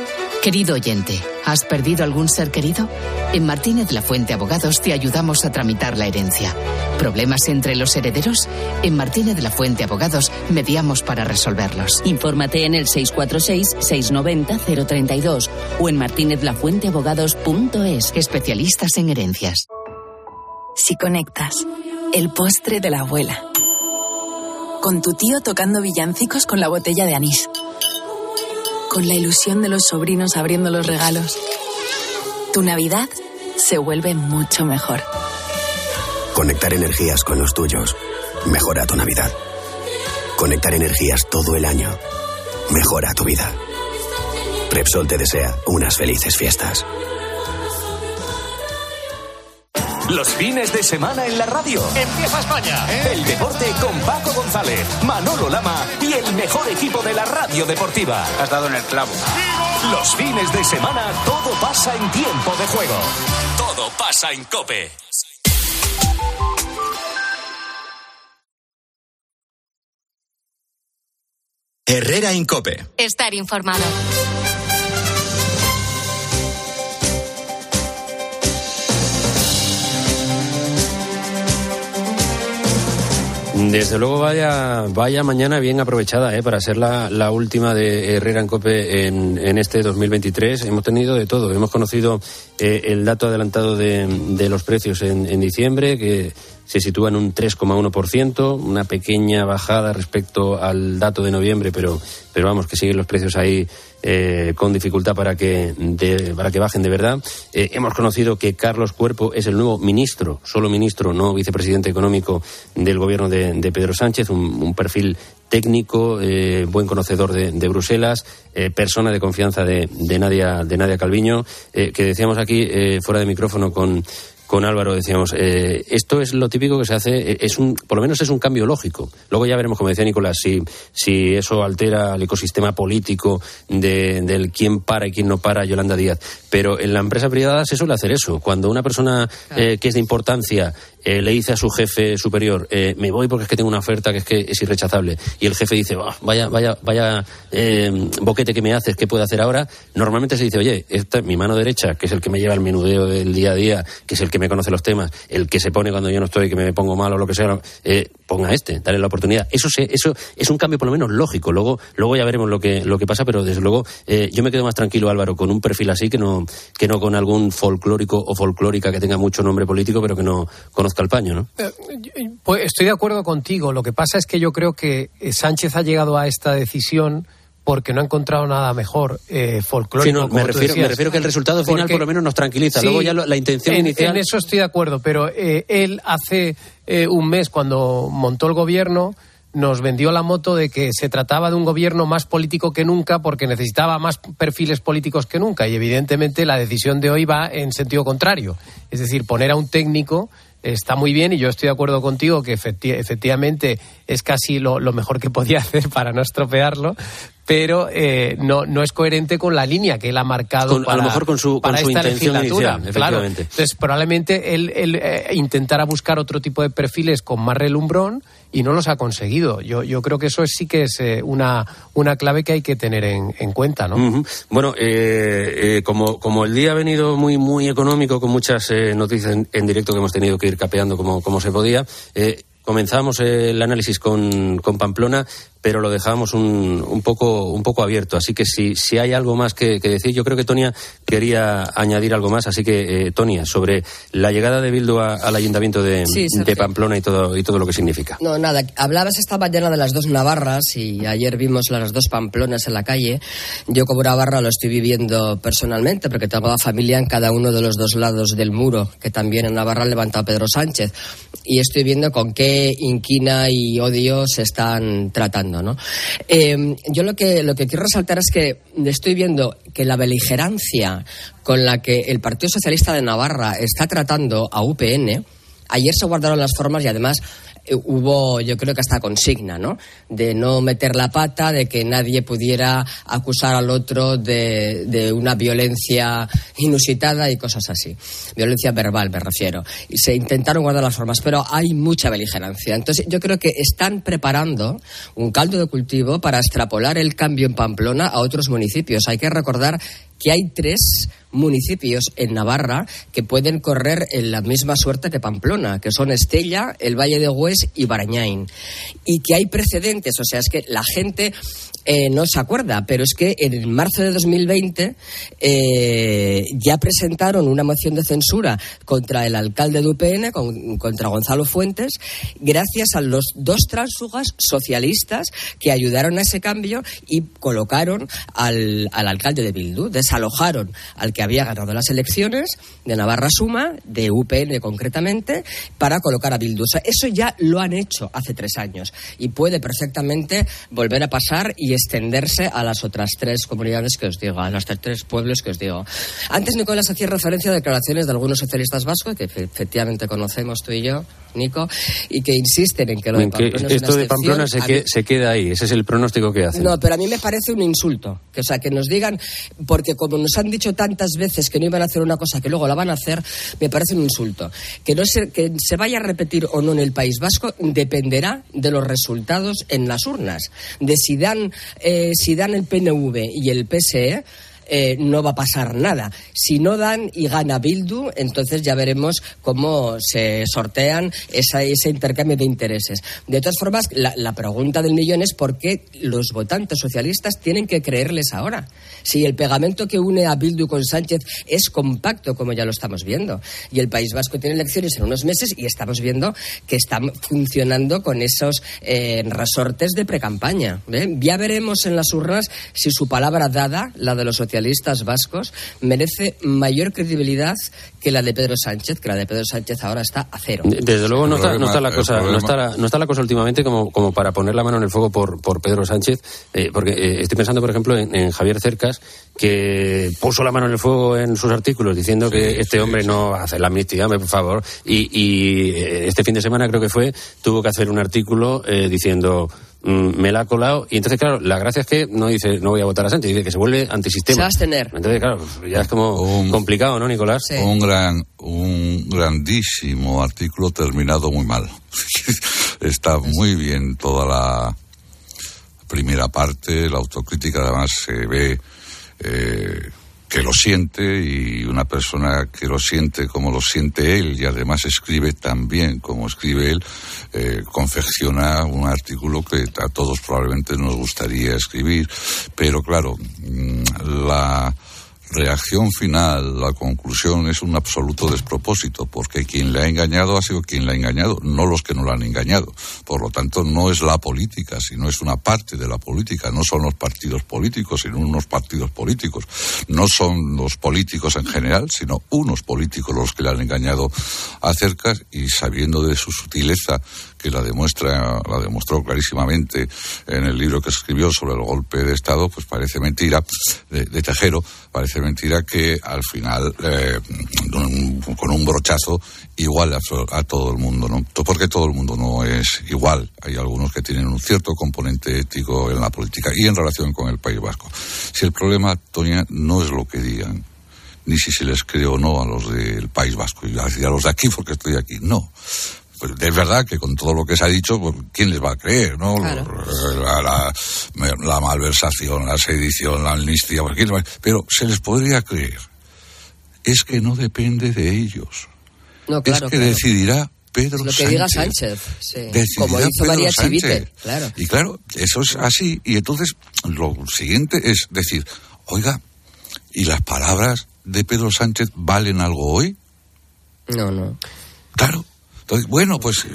Querido oyente, ¿has perdido algún ser querido? En Martínez Lafuente Abogados te ayudamos a tramitar la herencia. ¿Problemas entre los herederos? En Martínez Lafuente Abogados mediamos para resolverlos. Infórmate en el 646-690-032 o en martinezlafuenteabogados.es. Especialistas en herencias. Si conectas, el postre de la abuela. Con tu tío tocando villancicos con la botella de anís. Con la ilusión de los sobrinos abriendo los regalos. Tu Navidad se vuelve mucho mejor. Conectar energías con los tuyos mejora tu Navidad. Conectar energías todo el año mejora tu vida. Repsol te desea unas felices fiestas. Los fines de semana en la radio. Empieza España. El deporte con Paco González, Manolo Lama y el mejor equipo de la radio deportiva. Has dado en el clavo. Los fines de semana todo pasa en tiempo de juego. Todo pasa en COPE. Herrera en COPE. Estar informado. Desde luego vaya mañana bien aprovechada para ser la última de Herrera en COPE en este 2023. Hemos tenido de todo. Hemos conocido el dato adelantado de los precios en diciembre, que se sitúa en un 3,1%, una pequeña bajada respecto al dato de noviembre, pero vamos, que siguen los precios ahí con dificultad para que bajen de verdad. Hemos conocido que Carlos Cuerpo es el nuevo ministro, solo ministro, no vicepresidente económico del gobierno de Pedro Sánchez, un perfil técnico, buen conocedor de Bruselas, persona de confianza de Nadia Calviño, que decíamos aquí fuera de micrófono con Álvaro, decíamos, esto es lo típico que se hace, por lo menos es un cambio lógico. Luego ya veremos, como decía Nicolás, si eso altera el ecosistema político del quién para y quién no para Yolanda Díaz. Pero en la empresa privada se suele hacer eso. Cuando una persona que es de importancia le dice a su jefe superior, me voy porque es que tengo una oferta que es irrechazable, y el jefe dice, vaya boquete que me haces, ¿qué puedo hacer ahora? Normalmente se dice, oye, esta es mi mano derecha, que es el que me lleva el menudeo del día a día, que es el que me conoce los temas, el que se pone cuando yo no estoy, que me pongo mal o lo que sea, ponga dale la oportunidad. Eso es un cambio por lo menos lógico. Luego ya veremos lo que pasa, pero desde luego yo me quedo más tranquilo, Álvaro, con un perfil así que no con algún folclórico o folclórica que tenga mucho nombre político, pero que no conozca el paño, ¿no? Pues estoy de acuerdo contigo. Lo que pasa es que yo creo que Sánchez ha llegado a esta decisión porque no ha encontrado nada mejor folclórico. Sí, me refiero que el resultado final por lo menos nos tranquiliza. Sí, luego ya la intención inicial... En eso estoy de acuerdo, pero él hace un mes, cuando montó el gobierno, nos vendió la moto de que se trataba de un gobierno más político que nunca porque necesitaba más perfiles políticos que nunca, y evidentemente la decisión de hoy va en sentido contrario. Es decir, poner a un técnico está muy bien, y yo estoy de acuerdo contigo que efectivamente es casi lo mejor que podía hacer para no estropearlo, pero no es coherente con la línea que él ha marcado a lo mejor con su intención inicial, efectivamente. Claro. Entonces probablemente él intentará buscar otro tipo de perfiles con más relumbrón y no los ha conseguido. Yo creo que eso sí que es una clave que hay que tener en cuenta, ¿no? Uh-huh. Bueno, como el día ha venido muy muy económico, con muchas noticias en directo que hemos tenido que ir capeando como se podía, comenzamos el análisis con Pamplona, pero lo dejábamos un poco abierto. Así que si hay algo más que decir, yo creo que Tonia quería añadir algo más. Así que, Tonia, sobre la llegada de Bildu al Ayuntamiento de Pamplona y todo lo que significa. No, nada. Hablabas esta mañana de las dos Navarras y ayer vimos las dos Pamplonas en la calle. Yo como navarra lo estoy viviendo personalmente porque tengo la familia en cada uno de los dos lados del muro, que también en Navarra ha levantado Pedro Sánchez. Y estoy viendo con qué inquina y odio se están tratando, ¿no? Yo lo que quiero resaltar es que estoy viendo que la beligerancia con la que el Partido Socialista de Navarra está tratando a UPN, ayer se guardaron las formas y además hubo, yo creo que hasta consigna, ¿no? De no meter la pata, de que nadie pudiera acusar al otro de una violencia inusitada y cosas así. Violencia verbal, me refiero. Y se intentaron guardar las formas, pero hay mucha beligerancia. Entonces, yo creo que están preparando un caldo de cultivo para extrapolar el cambio en Pamplona a otros municipios. Hay que recordar que hay 3 municipios en Navarra que pueden correr en la misma suerte que Pamplona, que son Estella, el Valle de Hues y Barañáin. Y que hay precedentes, o sea, es que la gente no se acuerda, pero es que en marzo de 2020 ya presentaron una moción de censura contra el alcalde de UPN, contra Gonzalo Fuentes, gracias a los 2 tránsfugas socialistas que ayudaron a ese cambio y colocaron al alcalde de Bildu, desalojaron al que había ganado las elecciones de Navarra Suma, de UPN concretamente, para colocar a Bildu. O sea, eso ya lo han hecho hace 3 años y puede perfectamente volver a pasar y extenderse a las otras 3 comunidades que os digo, a los 3 pueblos que os digo. Antes Nicolás hacía referencia a declaraciones de algunos socialistas vascos, que efectivamente conocemos tú y yo, Nico, y que insisten en que lo de Pamplona es esto una de Pamplona se queda ahí, ese es el pronóstico que hacen. No, pero a mí me parece un insulto, que, o sea, que nos digan, porque como nos han dicho tantas veces que no iban a hacer una cosa que luego la van a hacer, me parece un insulto. Que se vaya a repetir o no en el País Vasco dependerá de los resultados en las urnas, de si dan el PNV y el PSE. No va a pasar nada. Si no dan y gana Bildu, entonces ya veremos cómo se sortean ese intercambio de intereses. De todas formas, la pregunta del millón es por qué los votantes socialistas tienen que creerles ahora. Si el pegamento que une a Bildu con Sánchez es compacto, como ya lo estamos viendo, y el País Vasco tiene elecciones en unos meses y estamos viendo que están funcionando con esos resortes de precampaña. Ya veremos en las urnas si su palabra dada, la de los socialistas vascos, merece mayor credibilidad que la de Pedro Sánchez, que la de Pedro Sánchez ahora está a 0. Desde luego no está la cosa últimamente como para poner la mano en el fuego por Pedro Sánchez, porque estoy pensando, por ejemplo, en Javier Cercas, que puso la mano en el fuego en sus artículos diciendo que este hombre no va a hacer la amnistía, por favor, y este fin de semana creo que tuvo que hacer un artículo diciendo me la ha colado, y entonces claro, la gracia es que no dice no voy a votar a Sánchez, dice que se vuelve antisistema. Se va a abstener. Entonces claro, ya es como complicado, ¿no, Nicolás? Sí. Un grandísimo artículo terminado muy mal. Está muy bien toda la primera parte, la autocrítica, además se ve que lo siente, y una persona que lo siente como lo siente él y además escribe tan bien como escribe él, confecciona un artículo que a todos probablemente nos gustaría escribir, pero claro, la reacción final, la conclusión es un absoluto despropósito, porque quien le ha engañado ha sido quien le ha engañado, no los que no lo han engañado. Por lo tanto, no es la política, sino es una parte de la política. No son los partidos políticos, sino unos partidos políticos. No son los políticos en general, sino unos políticos los que le han engañado a Cercas, y sabiendo de su sutileza, que la demostró clarísimamente en el libro que escribió sobre el golpe de Estado, pues parece mentira, de Tejero, parece mentira que al final, con un brochazo, igual a todo el mundo, ¿no? Porque todo el mundo no es igual. Hay algunos que tienen un cierto componente ético en la política y en relación con el País Vasco. Si el problema, Toña, no es lo que digan, ni si se les cree o no a los del País Vasco, y a los de aquí porque estoy aquí, no. Pues es verdad que con todo lo que se ha dicho, pues, ¿quién les va a creer, no? Claro. La malversación, la sedición, la amnistía, pero se les podría creer. Es que no depende de ellos. No, claro, es que decidirá Pedro Sánchez. Lo que diga Sánchez, sí. Como hizo Pedro María Sánchez. Chivite, claro. Y claro, eso es así. Y entonces lo siguiente es decir, oiga, ¿y las palabras de Pedro Sánchez valen algo hoy? No. Claro. Entonces, bueno, pues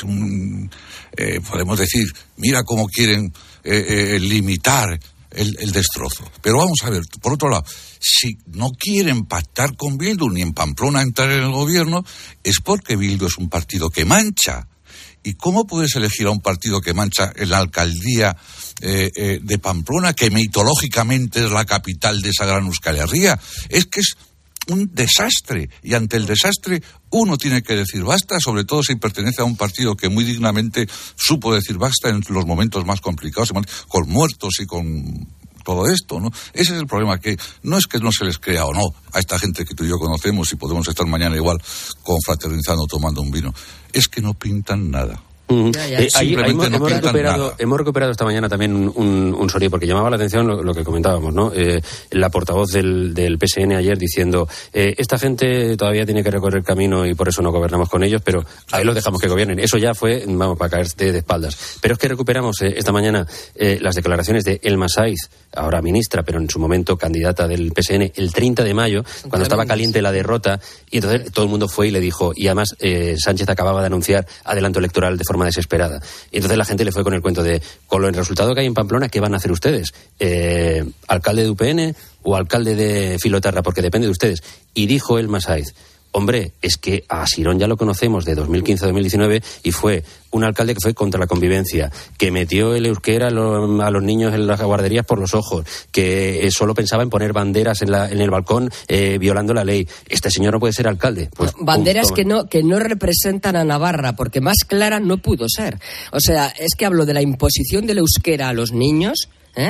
podemos decir, mira cómo quieren limitar el destrozo. Pero vamos a ver, por otro lado, si no quieren pactar con Bildu ni en Pamplona entrar en el gobierno, es porque Bildu es un partido que mancha. ¿Y cómo puedes elegir a un partido que mancha en la alcaldía de Pamplona, que mitológicamente es la capital de esa gran Euskal Herria? Es que es un desastre, y ante el desastre uno tiene que decir basta, sobre todo si pertenece a un partido que muy dignamente supo decir basta en los momentos más complicados, con muertos y con todo esto, ¿no? Ese es el problema, que no es que no se les crea o no a esta gente que tú y yo conocemos y podemos estar mañana igual confraternizando, tomando un vino, es que no pintan nada. Hemos recuperado esta mañana también un sonido, porque llamaba la atención lo que comentábamos, ¿no? La portavoz del PSN ayer diciendo, esta gente todavía tiene que recorrer camino y por eso no gobernamos con ellos, pero ahí los dejamos que gobiernen. Eso ya fue, vamos, para caerte de espaldas. Pero es que recuperamos esta mañana las declaraciones de Elma Saiz, ahora ministra, pero en su momento candidata del PSN, el 30 de mayo, cuando estaba caliente la derrota, y entonces todo el mundo fue y le dijo, y además Sánchez acababa de anunciar adelanto electoral de forma desesperada. Y entonces la gente le fue con el cuento de, con el resultado que hay en Pamplona, ¿qué van a hacer ustedes? ¿Alcalde de UPN o alcalde de Filoterra? Porque depende de ustedes. Y dijo Elma Saiz, hombre, es que a Sirón ya lo conocemos de 2015 a 2019 y fue un alcalde que fue contra la convivencia, que metió el euskera a los niños en las guarderías por los ojos, que solo pensaba en poner banderas en el balcón violando la ley. Este señor no puede ser alcalde. Pues, banderas que no representan a Navarra, porque más clara no pudo ser. O sea, es que hablo de la imposición del euskera a los niños,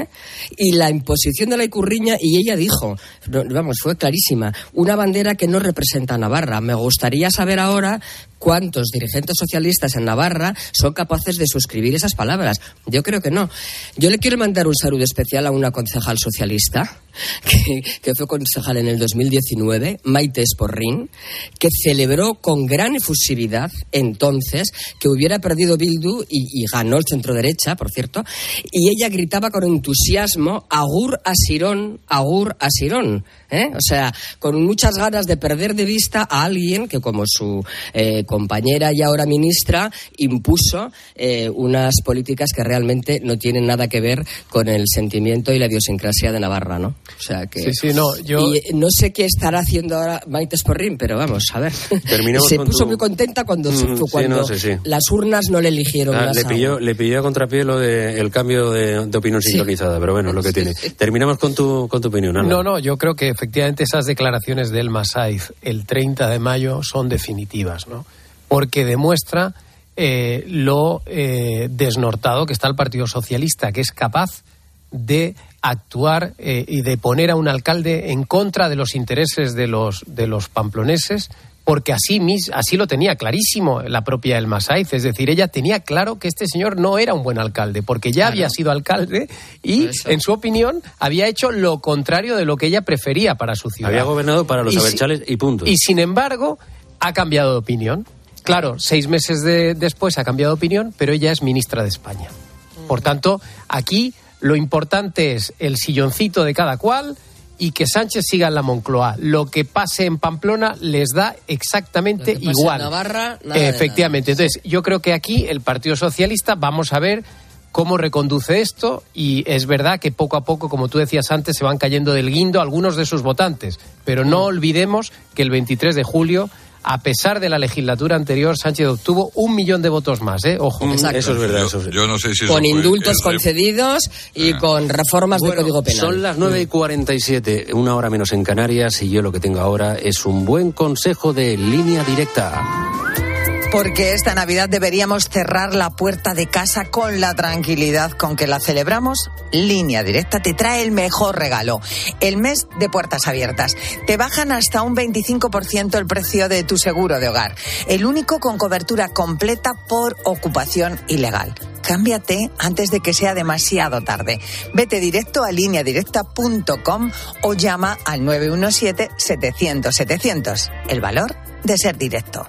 y la imposición de la icurriña, y ella dijo, vamos, fue clarísima, una bandera que no representa a Navarra. Me gustaría saber ahora cuántos dirigentes socialistas en Navarra son capaces de suscribir esas palabras. Yo creo que no. Yo le quiero mandar un saludo especial a una concejal socialista que fue concejal en el 2019, Maite Esporrín, que celebró con gran efusividad entonces que hubiera perdido Bildu y ganó el centro-derecha, por cierto, y ella gritaba con entusiasmo, agur a Sirón, agur a Sirón. O sea, con muchas ganas de perder de vista a alguien que, como su compañera y ahora ministra, impuso unas políticas que realmente no tienen nada que ver con el sentimiento y la idiosincrasia de Navarra, ¿no? O sea que... Y no sé qué estará haciendo ahora Maite Esporrín, pero vamos, a ver. Se puso muy contenta cuando las urnas no le eligieron. Le pilló a contrapié lo del cambio de opinión sincronizada, pero bueno, es lo que tiene. Terminamos con tu opinión, Ana. No, yo creo que efectivamente esas declaraciones de Elma Saiz el 30 de mayo son definitivas, ¿no? Porque demuestra lo desnortado que está el Partido Socialista, que es capaz de actuar y de poner a un alcalde en contra de los intereses de los pamploneses, porque así lo tenía clarísimo la propia Elma Saiz. Es decir, ella tenía claro que este señor no era un buen alcalde, porque ya había sido alcalde y, en su opinión, había hecho lo contrario de lo que ella prefería para su ciudad. Había gobernado para los abertzales y punto. Y, sin embargo, ha cambiado de opinión. Claro, 6 meses después ha cambiado de opinión, pero ella es ministra de España. Por tanto, aquí lo importante es el silloncito de cada cual y que Sánchez siga en la Moncloa. Lo que pase en Pamplona les da exactamente igual. En Navarra, efectivamente. Entonces, yo creo que aquí el Partido Socialista, vamos a ver cómo reconduce esto, y es verdad que poco a poco, como tú decías antes, se van cayendo del guindo algunos de sus votantes. Pero no olvidemos que el 23 de julio... a pesar de la legislatura anterior, Sánchez obtuvo 1 millón de votos más, Ojo. Exacto. Eso es verdad. Yo no sé si con indultos concedidos y con reformas del Código Penal. Son las 9:47, 1 hora menos en Canarias, y yo lo que tengo ahora es un buen consejo de Línea Directa. Porque esta Navidad deberíamos cerrar la puerta de casa con la tranquilidad con que la celebramos. Línea Directa te trae el mejor regalo, el mes de puertas abiertas. Te bajan hasta un 25% el precio de tu seguro de hogar, el único con cobertura completa por ocupación ilegal. Cámbiate antes de que sea demasiado tarde. Vete directo a lineadirecta.com o llama al 917-700-700. El valor de ser directo.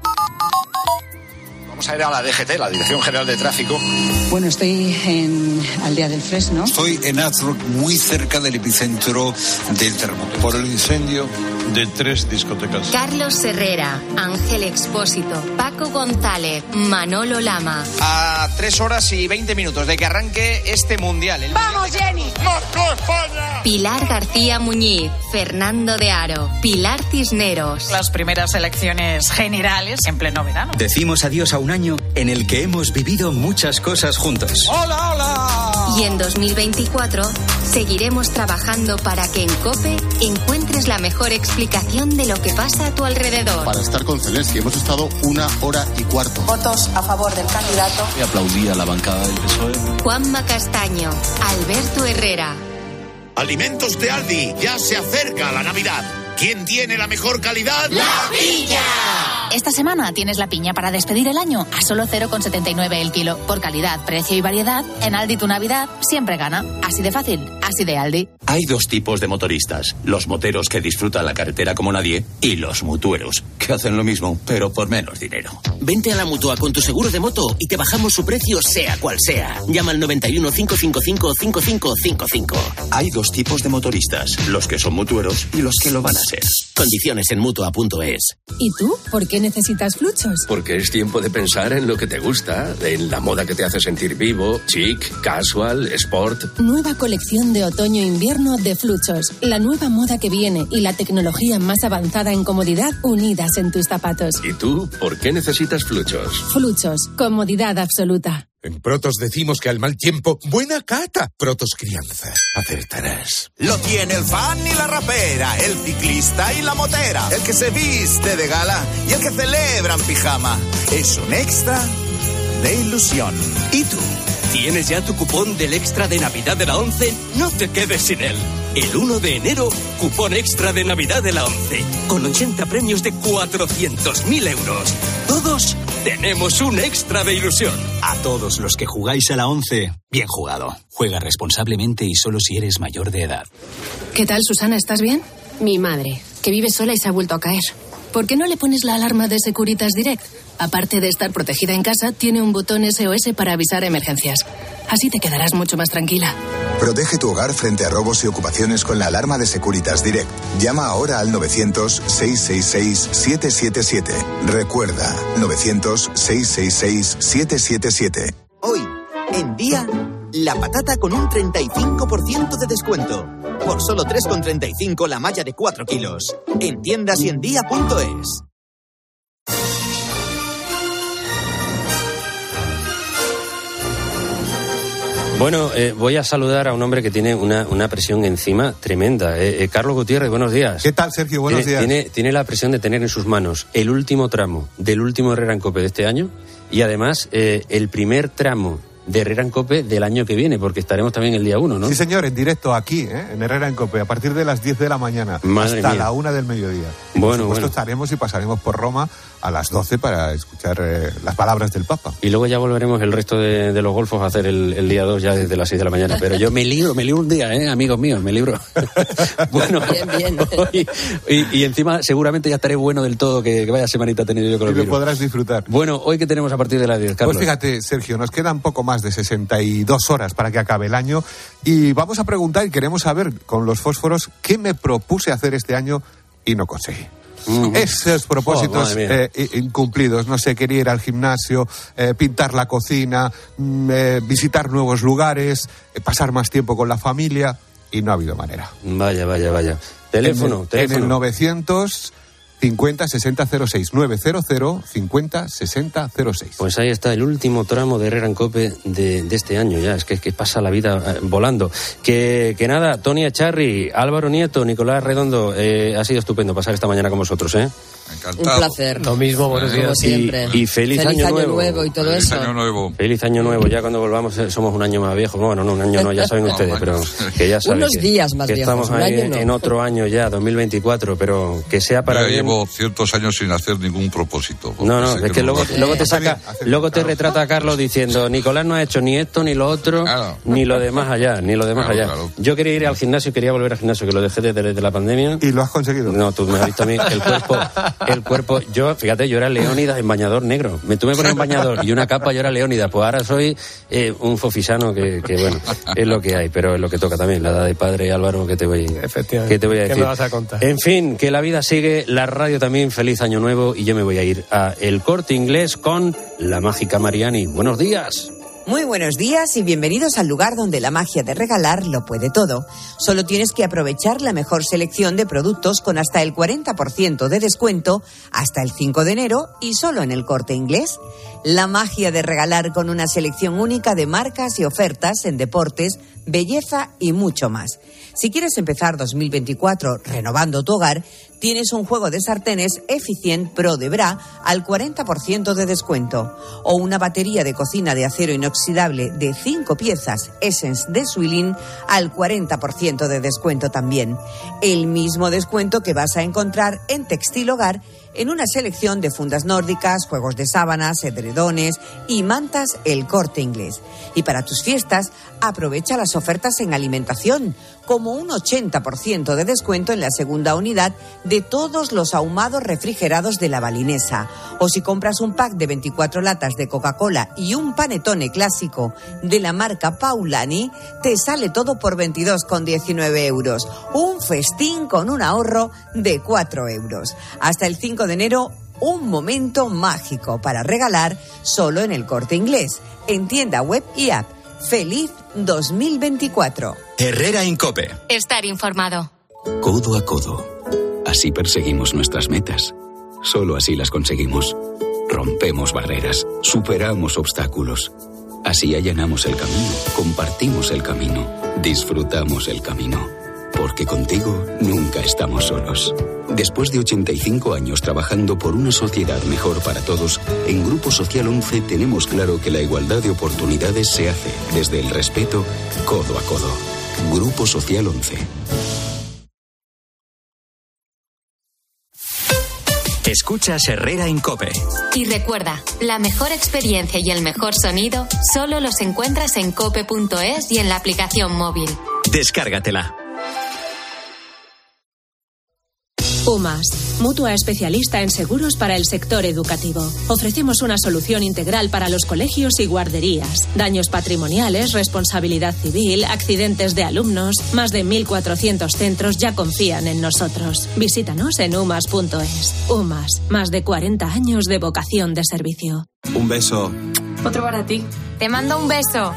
Vamos a ir a la DGT, la Dirección General de Tráfico. Bueno, estoy en Aldea del Fresno. Estoy en Azrock, muy cerca del epicentro del terremoto. Por el incendio de 3 discotecas. Carlos Herrera, Ángel Expósito, Paco González, Manolo Lama. A 3 horas y 20 minutos de que arranque este Mundial. ¡Vamos, Jenny! ¡Marco España! Pilar García Muñiz, Fernando de Aro, Pilar Cisneros. Las primeras elecciones generales en pleno verano. Decimos adiós a un año en el que hemos vivido muchas cosas juntos. ¡Hola, hola! Y en 2024 seguiremos trabajando para que en COPE encuentres la mejor explicación de lo que pasa a tu alrededor. Para estar con Zelensky hemos estado 1 hora y cuarto. Votos a favor del candidato. Y aplaudí a la bancada del PSOE. Juanma Castaño, Alberto Herrera. Alimentos de Aldi, ya se acerca la Navidad. ¿Quién tiene la mejor calidad? ¡La Piña! Esta semana tienes la piña para despedir el año a solo 0,79 el kilo. Por calidad, precio y variedad, en Aldi tu Navidad siempre gana. Así de fácil, así de Aldi. Hay dos tipos de motoristas. Los moteros que disfrutan la carretera como nadie y los mutueros, que hacen lo mismo, pero por menos dinero. Vente a la Mutua con tu seguro de moto y te bajamos su precio sea cual sea. Llama al 91 555 5555. Hay dos tipos de motoristas, los que son mutueros y los que lo van a ser. Condiciones en Mutua.es. ¿Y tú? ¿Por qué necesitas Fluchos? Porque es tiempo de pensar en lo que te gusta, en la moda que te hace sentir vivo, chic, casual, sport. Nueva colección de otoño-invierno de Fluchos. La nueva moda que viene y la tecnología más avanzada en comodidad unidas en tus zapatos. ¿Y tú? ¿Por qué necesitas Fluchos? Fluchos. Comodidad absoluta. En Protos decimos que al mal tiempo, buena cata. Protos Crianza. Acertarás. Lo tiene el fan y la rapera, el ciclista y la motera, el que se viste de gala y el que celebra en pijama. Es un extra de ilusión. ¿Y tú? ¿Tienes ya tu cupón del extra de Navidad de la 11? No te quedes sin él. El 1 de enero, cupón extra de Navidad de la 11, con 80 premios de 400.000 euros. Todos tenemos un extra de ilusión. A todos los que jugáis a la 11, bien jugado. Juega responsablemente y solo si eres mayor de edad. ¿Qué tal, Susana? ¿Estás bien? Mi madre, que vive sola y se ha vuelto a caer. ¿Por qué no le pones la alarma de Securitas Direct? Aparte de estar protegida en casa, tiene un botón SOS para avisar emergencias. Así te quedarás mucho más tranquila. Protege tu hogar frente a robos y ocupaciones con la alarma de Securitas Direct. Llama ahora al 900-666-777. Recuerda, 900-666-777. Hoy, en Día, la patata con un 35% de descuento. Por solo 3,35 la malla de 4 kilos. En tiendas y en día.es. Bueno, voy a saludar a un hombre que tiene una presión encima tremenda. Carlos Gutiérrez, buenos días. ¿Qué tal, Sergio? Buenos días. Tiene la presión de tener en sus manos el último tramo del último Herrera en Cope de este año y además el primer tramo de Herrera en Cope del año que viene, porque estaremos también el día 1, ¿no? Sí, señor, en directo aquí, en Herrera en Cope, a partir de las 10 de la mañana hasta la 1 del mediodía. Y por supuesto estaremos y pasaremos por Roma a las 12 para escuchar las palabras del Papa. Y luego ya volveremos el resto de los golfos a hacer el día 2 ya desde las 6 de la mañana. Pero yo me libro un día, amigos míos, me libro. Bueno, bien. Y encima seguramente ya estaré bueno del todo, que vaya semanita he tenido yo con el virus. Y lo podrás disfrutar. Bueno, hoy que tenemos a partir de las 10, Carlos. Pues fíjate, Sergio, nos quedan poco más de 62 horas para que acabe el año y vamos a preguntar y queremos saber con los fósforos qué me propuse hacer este año y no conseguí. Esos propósitos incumplidos, no sé, quería ir al gimnasio, pintar la cocina, visitar nuevos lugares, pasar más tiempo con la familia y no ha habido manera. Vaya. Teléfono. En el 950-6006, 900-50-6006. Pues ahí está el último tramo de Herrera en Cope de este año ya, es que pasa la vida volando. Que nada, Tony Echarri, Álvaro Nieto, Nicolás Redondo, ha sido estupendo pasar esta mañana con vosotros, Encantado. Un placer. Lo mismo, buenos días. Como siempre. Y feliz año nuevo y todo Feliz eso. año nuevo. Feliz año nuevo. Ya cuando volvamos somos un año más viejos. Bueno, no, un año no, ya saben ustedes, pero que ya saben. Unos días más que viejos. Estamos ahí en otro año ya, 2024, pero que sea para Yo bien. llevo ciertos años sin hacer ningún propósito. No, es que luego te saca, luego te retrata Carlos diciendo, Nicolás no ha hecho ni esto, ni lo otro, ni lo demás allá, Claro. Yo quería ir al gimnasio, quería volver al gimnasio, que lo dejé desde la pandemia. ¿Y lo has conseguido? No, tú me has visto a mí, el cuerpo, yo era Leónidas en bañador negro. Me tuve que poner un bañador y una capa, yo era Leónidas. Pues ahora soy un fofisano que bueno, es lo que hay, pero es lo que toca también, la edad de padre, Álvaro, que te voy a decir. ¿Qué me vas a contar? En fin, que la vida sigue, la radio también, feliz año nuevo, y yo me voy a ir a El Corte Inglés con la mágica Mariani. Buenos días. Muy buenos días y bienvenidos al lugar donde la magia de regalar lo puede todo. Solo tienes que aprovechar la mejor selección de productos con hasta el 40% de descuento hasta el 5 de enero y solo en El Corte Inglés. La magia de regalar con una selección única de marcas y ofertas en deportes, belleza y mucho más. Si quieres empezar 2024 renovando tu hogar, tienes un juego de sartenes Efficient Pro de Bra al 40% de descuento o una batería de cocina de acero inoxidable de 5 piezas Essence de Swilling al 40% de descuento también. El mismo descuento que vas a encontrar en Textil Hogar en una selección de fundas nórdicas, juegos de sábanas, edredones y mantas El Corte Inglés. Y para tus fiestas, aprovecha las ofertas en alimentación, como un 80% de descuento en la segunda unidad de todos los ahumados refrigerados de La Balinesa. O si compras un pack de 24 latas de Coca-Cola y un panetone clásico de la marca Paulani, te sale todo por 22,19 euros. Un festín con un ahorro de 4 euros. Hasta el 5 de enero, un momento mágico para regalar solo en El Corte Inglés, en tienda web y app. ¡Feliz 2024! Herrera Incope. Estar informado. Codo a codo. Así perseguimos nuestras metas. Solo así las conseguimos. Rompemos barreras, superamos obstáculos. Así allanamos el camino, compartimos el camino, disfrutamos el camino. Porque contigo nunca estamos solos. Después de 85 años trabajando por una sociedad mejor para todos, en Grupo Social 11 tenemos claro que la igualdad de oportunidades se hace desde el respeto, codo a codo. Grupo Social 11. Escuchas Herrera Incope. Y recuerda, la mejor experiencia y el mejor sonido solo los encuentras en cope.es y en la aplicación móvil. Descárgatela. UMAS, mutua especialista en seguros para el sector educativo. Ofrecemos una solución integral para los colegios y guarderías. Daños patrimoniales, responsabilidad civil, accidentes de alumnos. Más de 1.400 centros ya confían en nosotros. Visítanos en umas.es. UMAS, más de 40 años de vocación de servicio. Un beso. Otro para ti. Te mando un beso.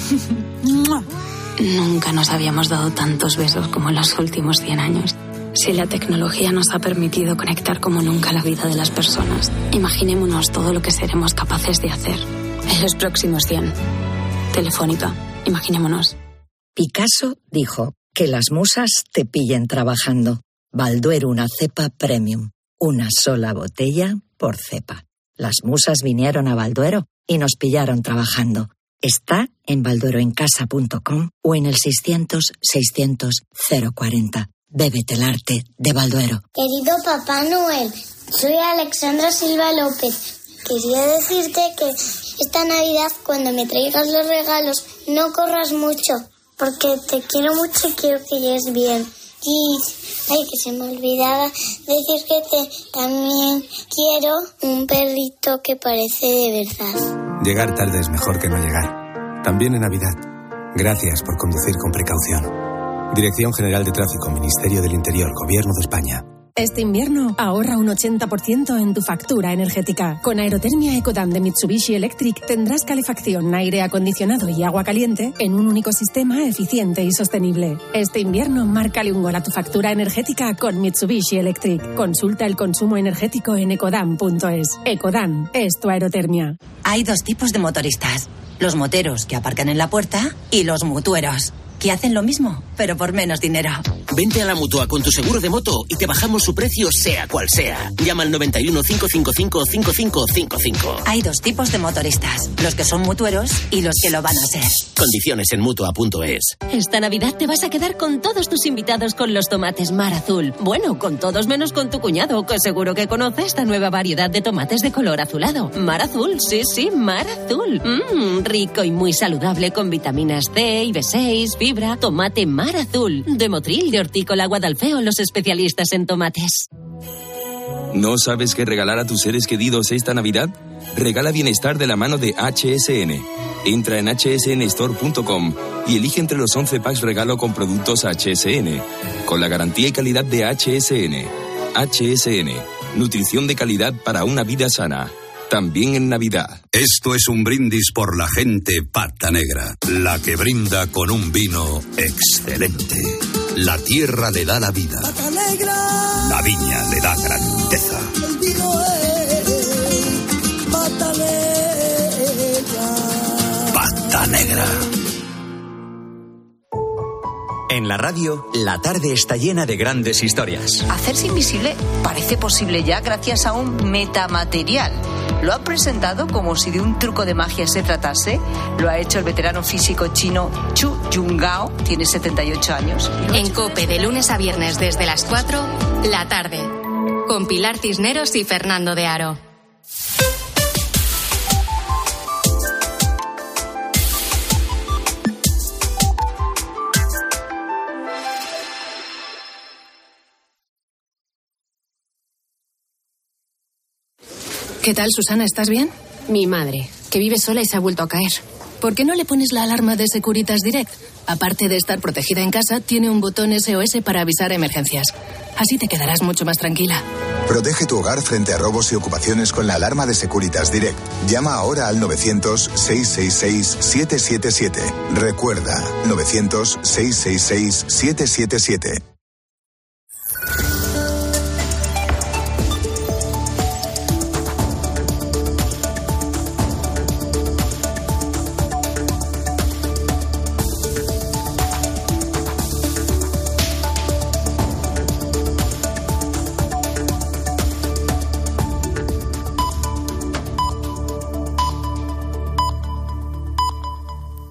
Nunca nos habíamos dado tantos besos como en los últimos 100 años. Si la tecnología nos ha permitido conectar como nunca la vida de las personas, imaginémonos todo lo que seremos capaces de hacer en los próximos 100. Telefónica, imaginémonos. Picasso dijo que las musas te pillen trabajando. Balduero, una cepa premium. Una sola botella por cepa. Las musas vinieron a Balduero y nos pillaron trabajando. Está en baldueroencasa.com o en el 600-600-040. Bébete el arte de Balduero. Querido Papá Noel, soy Alexandra Silva López. Quería decirte que esta Navidad, cuando me traigas los regalos, no corras mucho, porque te quiero mucho y quiero que llegues bien. Y, que se me olvidaba decir que también quiero un perrito que parece de verdad. Llegar tarde es mejor que no llegar. También en Navidad. Gracias por conducir con precaución. Dirección General de Tráfico, Ministerio del Interior, Gobierno de España. Este invierno ahorra un 80% en tu factura energética. Con Aerotermia Ecodan de Mitsubishi Electric tendrás calefacción, aire acondicionado y agua caliente en un único sistema eficiente y sostenible. Este invierno márcale un gol a tu factura energética con Mitsubishi Electric. Consulta el consumo energético en ecodan.es. Ecodan es tu aerotermia. Hay dos tipos de motoristas. Los moteros que aparcan en la puerta y los mutueros, que hacen lo mismo, pero por menos dinero. Vente a la Mutua con tu seguro de moto y te bajamos su precio sea cual sea. Llama al 91 555 5555. Hay dos tipos de motoristas, los que son mutueros y los que lo van a ser. Condiciones en Mutua.es. Esta Navidad te vas a quedar con todos tus invitados con los tomates Mar Azul. Bueno, con todos menos con tu cuñado, que seguro que conoce esta nueva variedad de tomates de color azulado. Mar Azul, sí, Mar Azul. Rico y muy saludable con vitaminas C y B6, fibra, tomate Mar Azul. De Motril, de Hortícola Guadalfeo, los especialistas en tomates. ¿No sabes qué regalar a tus seres queridos esta Navidad? Regala bienestar de la mano de HSN. Entra en hsnstore.com y elige entre los 11 packs regalo con productos HSN, con la garantía y calidad de HSN. HSN, nutrición de calidad para una vida sana. También en Navidad. Esto es un brindis por la gente Pata Negra, la que brinda con un vino excelente. La tierra le da la vida. Pata Negra. La viña le da grandeza. El vino es Pata Negra. Pata Negra. En la radio, la tarde está llena de grandes historias. Hacerse invisible parece posible ya gracias a un metamaterial. Lo han presentado como si de un truco de magia se tratase. Lo ha hecho el veterano físico chino Chu Yungao, tiene 78 años. En COPE, de lunes a viernes desde las 4, la tarde. con Pilar Cisneros y Fernando de Aro. ¿Qué tal, Susana? ¿Estás bien? Mi madre, que vive sola y se ha vuelto a caer. ¿Por qué no le pones la alarma de Securitas Direct? Aparte de estar protegida en casa, tiene un botón SOS para avisar emergencias. Así te quedarás mucho más tranquila. Protege tu hogar frente a robos y ocupaciones con la alarma de Securitas Direct. Llama ahora al 900-666-777. Recuerda, 900-666-777.